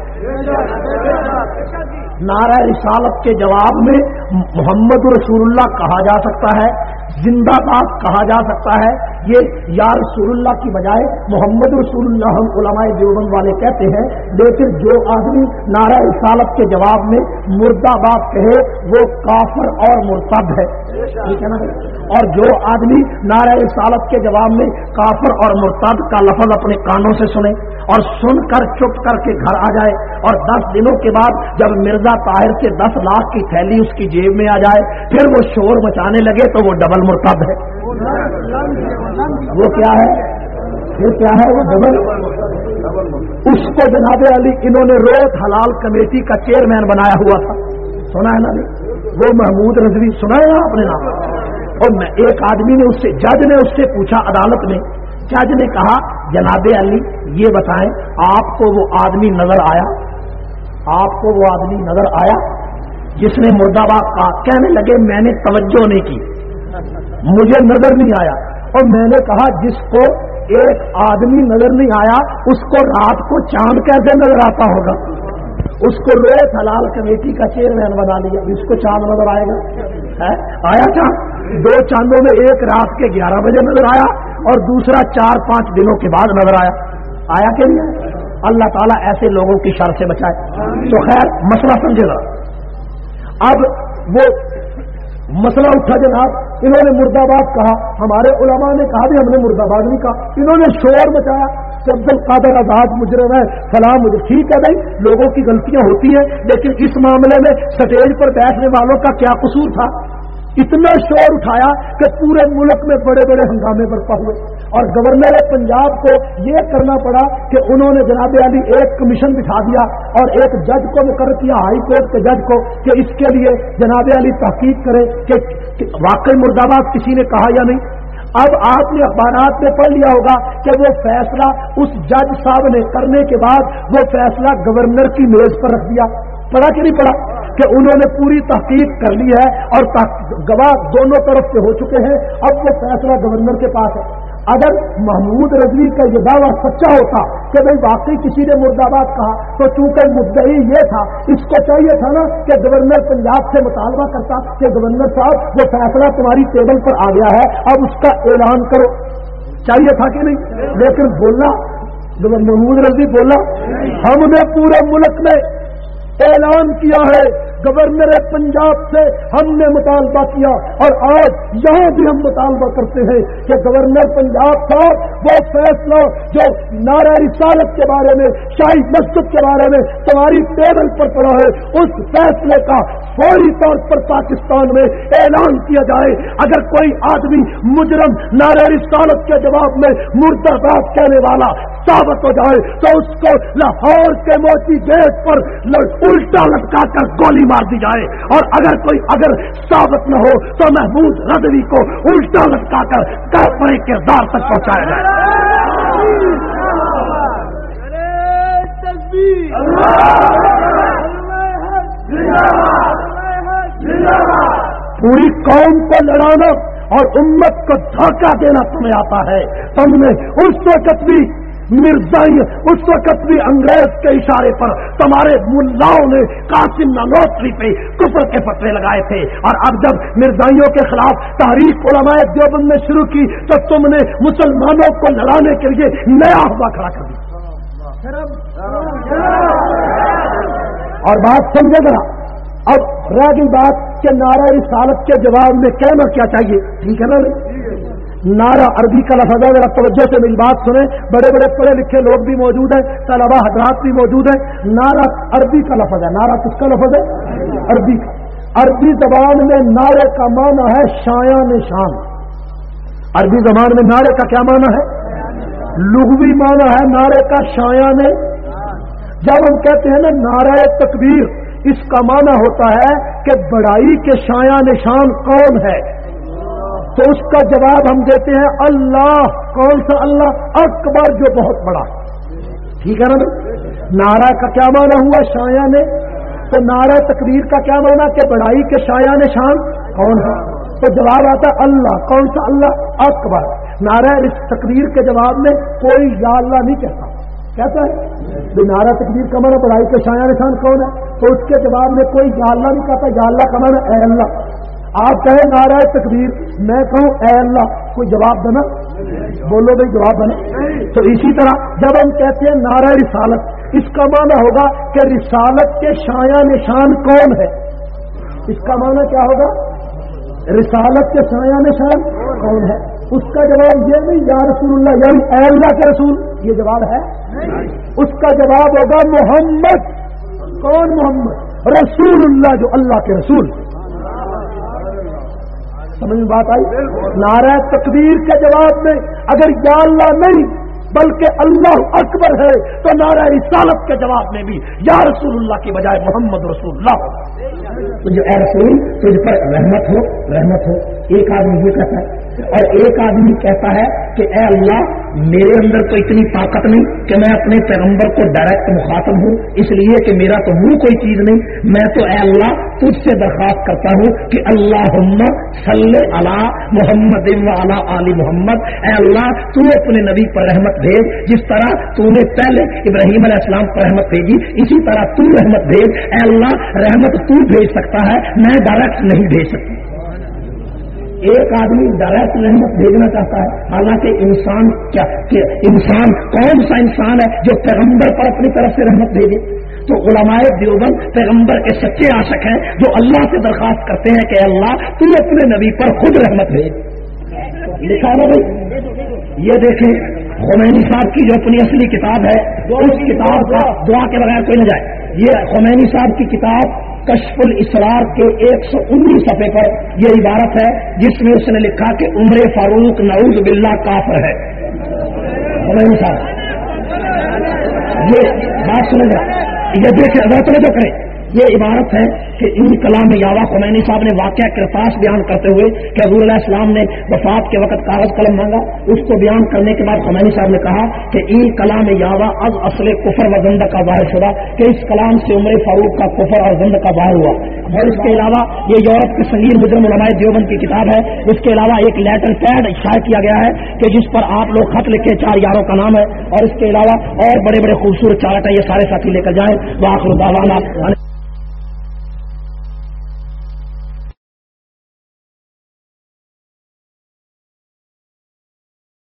नारा रिसालत के जवाब में मोहम्मद रसूलुल्लाह कहा जा सकता है, जिंदाबाद कहा जा सकता है। ये या रसूलुल्लाह की बजाय मोहम्मद रसूलुल्लाह हम उलमाए देवबंद वाले कहते हैं। लेकिन जो आदमी नारा रिसालत के जवाब में मुर्दाबाद कहे वो काफर और मुर्तद है, ठीक है ना। और जो आदमी नारा रिसालत के जवाब में काफर और मुर्तद का लफ्ज अपने कानों से सुने और सुनकर चुप करके घर आ जाए और दस दिनों के बाद जब मिर्जा ताहिर के दस लाख की थैली उसकी जेब में आ जाए फिर वो शोर मचाने लगे तो वो डबल मुर्तद है। वो क्या है, फिर क्या है, वो डबल। उसको जनाब अली इन्होंने रोज हलाल कमेटी का चेयरमैन बनाया हुआ था, सुना है ना, वो महमूद रजवी, सुना है ना आपने नाम। और मैं एक आदमी ने उससे, जज ने उससे पूछा अदालत में, जज ने कहा जनाब अली ये बताएं आपको वो आदमी नजर आया, आपको वो आदमी नजर आया जिसने मुर्दाबाद कहा? कहने लगे मैंने तवज्जो नहीं की, मुझे नजर नहीं आया। और मैंने कहा जिसको एक आदमी नजर नहीं आया उसको रात को चांद कैसे नजर आता होगा? उसको रोज हलाल कमेटी का चेयरमैन बना लिया, इसको चांद नजर आएगा? है आया चांद? दो चांदों में एक रात के ग्यारह बजे नजर आया और दूसरा चार पांच दिनों के बाद नजर आया। आया कि नहीं? अल्लाह ताला ऐसे लोगों की शर से बचाए। तो खैर मसला समझेगा। अब वो मसला उठा जनाब, इन्होंने मुर्दाबाद कहा, हमारे उलमा ने कहा भी हमने मुर्दाबाद नहीं कहा। इन्होंने शोर मचाया कि अब्दुल कादिर आजाद मुजरिम है, सलाम मुझे। ठीक है भाई, लोगों की गलतियां होती हैं, लेकिन इस मामले में स्टेज पर बैठने वालों का क्या कसूर था? इतना शोर उठाया कि पूरे मुल्क में बड़े बड़े हंगामे बरपा हुए और गवर्नर पंजाब को यह करना पड़ा कि उन्होंने जनाब अली एक कमीशन बिठा दिया और एक जज को मुकर्रर किया, हाई कोर्ट के जज को, कि इसके लिए जनाब अली तहकीक करे कि, कि वाकई मुर्दाबाद किसी ने कहा या नहीं। अब आपने अखबारात में पढ़ लिया होगा कि वो फैसला उस जज साहब ने करने के बाद वो फैसला गवर्नर की मेज पर रख दिया। पढ़ा कि नहीं पढ़ा कि उन्होंने पूरी तहकीक कर ली है और गवाह दोनों तरफ से हो चुके हैं, अब वो फैसला गवर्नर के पास है। अगर महमूद रजवी का ये दावा सच्चा होता कि भाई वाकई किसी ने मुर्दाबाद कहा, तो चूंकि मुद्दई ये था, इसको चाहिए था ना कि गवर्नर पंजाब से मुतालबा करता कि गवर्नर साहब वो फैसला तुम्हारी टेबल पर आ गया है, अब उसका ऐलान करो। चाहिए था कि नहीं? लेकिन बोलना महमूद रजवी बोला हमने पूरे मुल्क में ऐलान किया है, गवर्नर पंजाब से हमने मुतालबा किया और आज यहां भी हम मुतालबा करते हैं कि गवर्नर पंजाब साहब वो फैसला जो नारा रिसालत के बारे में, शाही मस्जिद के बारे में तुम्हारी टेबल पर पड़ा है, उस फैसले का फौरी तौर पर पाकिस्तान में ऐलान किया जाए। अगर कोई आदमी मुजरम नारा रिसालत के जवाब में मुर्दाबाद कहने वाला साबित हो जाए तो उसको लाहौर के मोती गेट पर उल्टा लटका कर गोली मार दी जाए, और अगर कोई अगर साबित न हो तो महमूद रजवी को उल्टा लटका कर काफिर किरदार तक पहुंचाया जाए। पूरी कौम को लड़ाना और उम्मत को धोखा देना तुम्हें आता है। तुमने उस वक्त भी मिर्जाई, उस वक्त भी अंग्रेज के इशारे पर तुम्हारे मुल्लाओं ने कासिम नानोत्री पे कुफर के फतवे लगाए थे, और अब जब मिर्जाइयों के खिलाफ तहरीक उलमाए देवबंद में शुरू की तो तुमने मुसलमानों को लड़ाने के लिए नया हुआ खड़ा कर दिया। और बात समझे जरा, अब रह गई बात कि नारा रिसालत के जवाब में कहना क्या चाहिए। ठीक है ना? नारा अरबी का लफ्ज़ है, जरा तवज्जो से मेरी बात सुने, बड़े बड़े पढ़े लिखे लोग भी मौजूद हैं, तलबा हजरात भी मौजूद हैं। नारा अरबी का लफ्ज़ है। नारा किसका लफ्ज़ है? अरबी का। عربی زبان میں نعرے کا معنی ہے شایان نشان. عربی زبان میں نعرے کا کیا معنی ہے؟ لغوی معنی ہے نعرے کا شایان. جب ہم کہتے ہیں نا نعرہ تکبیر، اس کا معنی ہوتا ہے کہ بڑائی کے شایان نشان کون ہے؟ تو اس کا جواب ہم دیتے ہیں اللہ. کون سا اللہ؟ اکبر، جو بہت بڑا. ٹھیک ہے نا؟ نعرہ کا کیا معنی ہوا؟ شایان. تو نعرہ تکبیر کا کیا معنی کہ بڑائی کے شایان نشان کون ہے؟ تو جواب آتا ہے اللہ. کون سا اللہ؟ اکبر. نعرہ تکبیر کے جواب میں کوئی یا اللہ نہیں کہتا. کہتا ہے تو نعرہ تکبیر کا معنی بڑائی کے شایان نشان کون ہے؟ تو اس کے جواب میں کوئی یا اللہ نہیں کہتا. یا اللہ کا معنی اے اللہ. آپ کہیں نعرہ تکبیر، میں کہوں اے اللہ، کوئی جواب دینا؟ بولو بھائی، جواب دینا. تو اسی طرح جب ہم کہتے ہیں نعرہ رسالت، اس کا معنی ہوگا کہ رسالت کے شایان نشان کون ہے؟ اس کا معنی کیا ہوگا؟ رسالت کے شایان نشان کون ہے؟ اس کا جواب یہ نہیں یا رسول اللہ، یعنی اے اللہ کے رسول، یہ جواب ہے. اس کا جواب ہوگا محمد. کون محمد؟ رسول اللہ، جو اللہ کے رسول. سمجھ میں بات آئی؟ نعرہ تکبیر کے جواب میں اگر یا اللہ نہیں بلکہ اللہ اکبر ہے تو نعرہ رسالت کے جواب میں بھی یا رسول اللہ کی بجائے محمد رسول اللہ. تو جو اے رسول تجھ پر رحمت ہو، رحمت ہو. ایک آدمی یہ کہتا ہے اور ایک آدمی کہتا ہے کہ اے اللہ میرے اندر تو اتنی طاقت نہیں کہ میں اپنے پیغمبر کو ڈائریکٹ مخاطب ہوں، اس لیے کہ میرا تو منہ کوئی چیز نہیں. میں تو اے اللہ تجھ سے درخواست کرتا ہوں کہ اللہم صلی علی محمد و علی آل محمد. اے اللہ تو اپنے نبی پر رحمت بھیج، جس طرح تو نے پہلے ابراہیم علیہ السلام پر رحمت بھیجی، اسی طرح تو رحمت بھیج. اے اللہ رحمت تو بھیج سکتا ہے، میں ڈائریکٹ نہیں بھیج سکتا. ایک آدمی ڈائریکٹ رحمت بھیجنا چاہتا ہے، حالانکہ انسان کیا کہ انسان کون سا انسان ہے جو پیغمبر پر اپنی طرف سے رحمت بھیجے؟ تو علماء دیوبند پیغمبر کے سچے عاشق ہیں جو اللہ سے درخواست کرتے ہیں کہ اللہ تو اپنے نبی پر خود رحمت بھیج. لکھا ہے بھائی، یہ دیکھیں خمینی صاحب کی جو اپنی اصلی کتاب ہے، اس کتاب کا دعا کے بغیر کوئی نہ جائے. یہ خمینی صاحب کی کتاب کشف الاسرار کے ایک سو انیس صفحے پر یہ عبارت ہے جس میں اس نے لکھا کہ عمر فاروق نعوذ باللہ کافر ہے. خمینی صاحب یہ بات سنے گا، یہ دیکھیں اگر توجہ کریں. یہ عبارت ہے کہ ان کلام یاوا خمینی صاحب نے واقعہ کرتاس بیان کرتے ہوئے کہ حضور علیہ السلام نے وفات کے وقت کاغذ قلم مانگا، اس کو بیان کرنے کے بعد خمینی صاحب نے کہا کہ ان کلام یاوا از اصل کفر و زند کا ظاہر شدہ، کہ اس کلام سے عمر فاروق کا کفر اور زند کا ظاہر ہوا. اور اس کے علاوہ یہ یورپ کے سنگین مجرم علماء دیوبند کی کتاب ہے. اس کے علاوہ ایک لیٹر پیڈ شائع کیا گیا ہے کہ جس پر آپ لوگ خط لکھے، چار یاروں کا نام ہے. اور اس کے علاوہ اور بڑے بڑے خوبصورت چارٹ ہے، یہ سارے ساتھی لے کر جائیں. وآخر دعوانا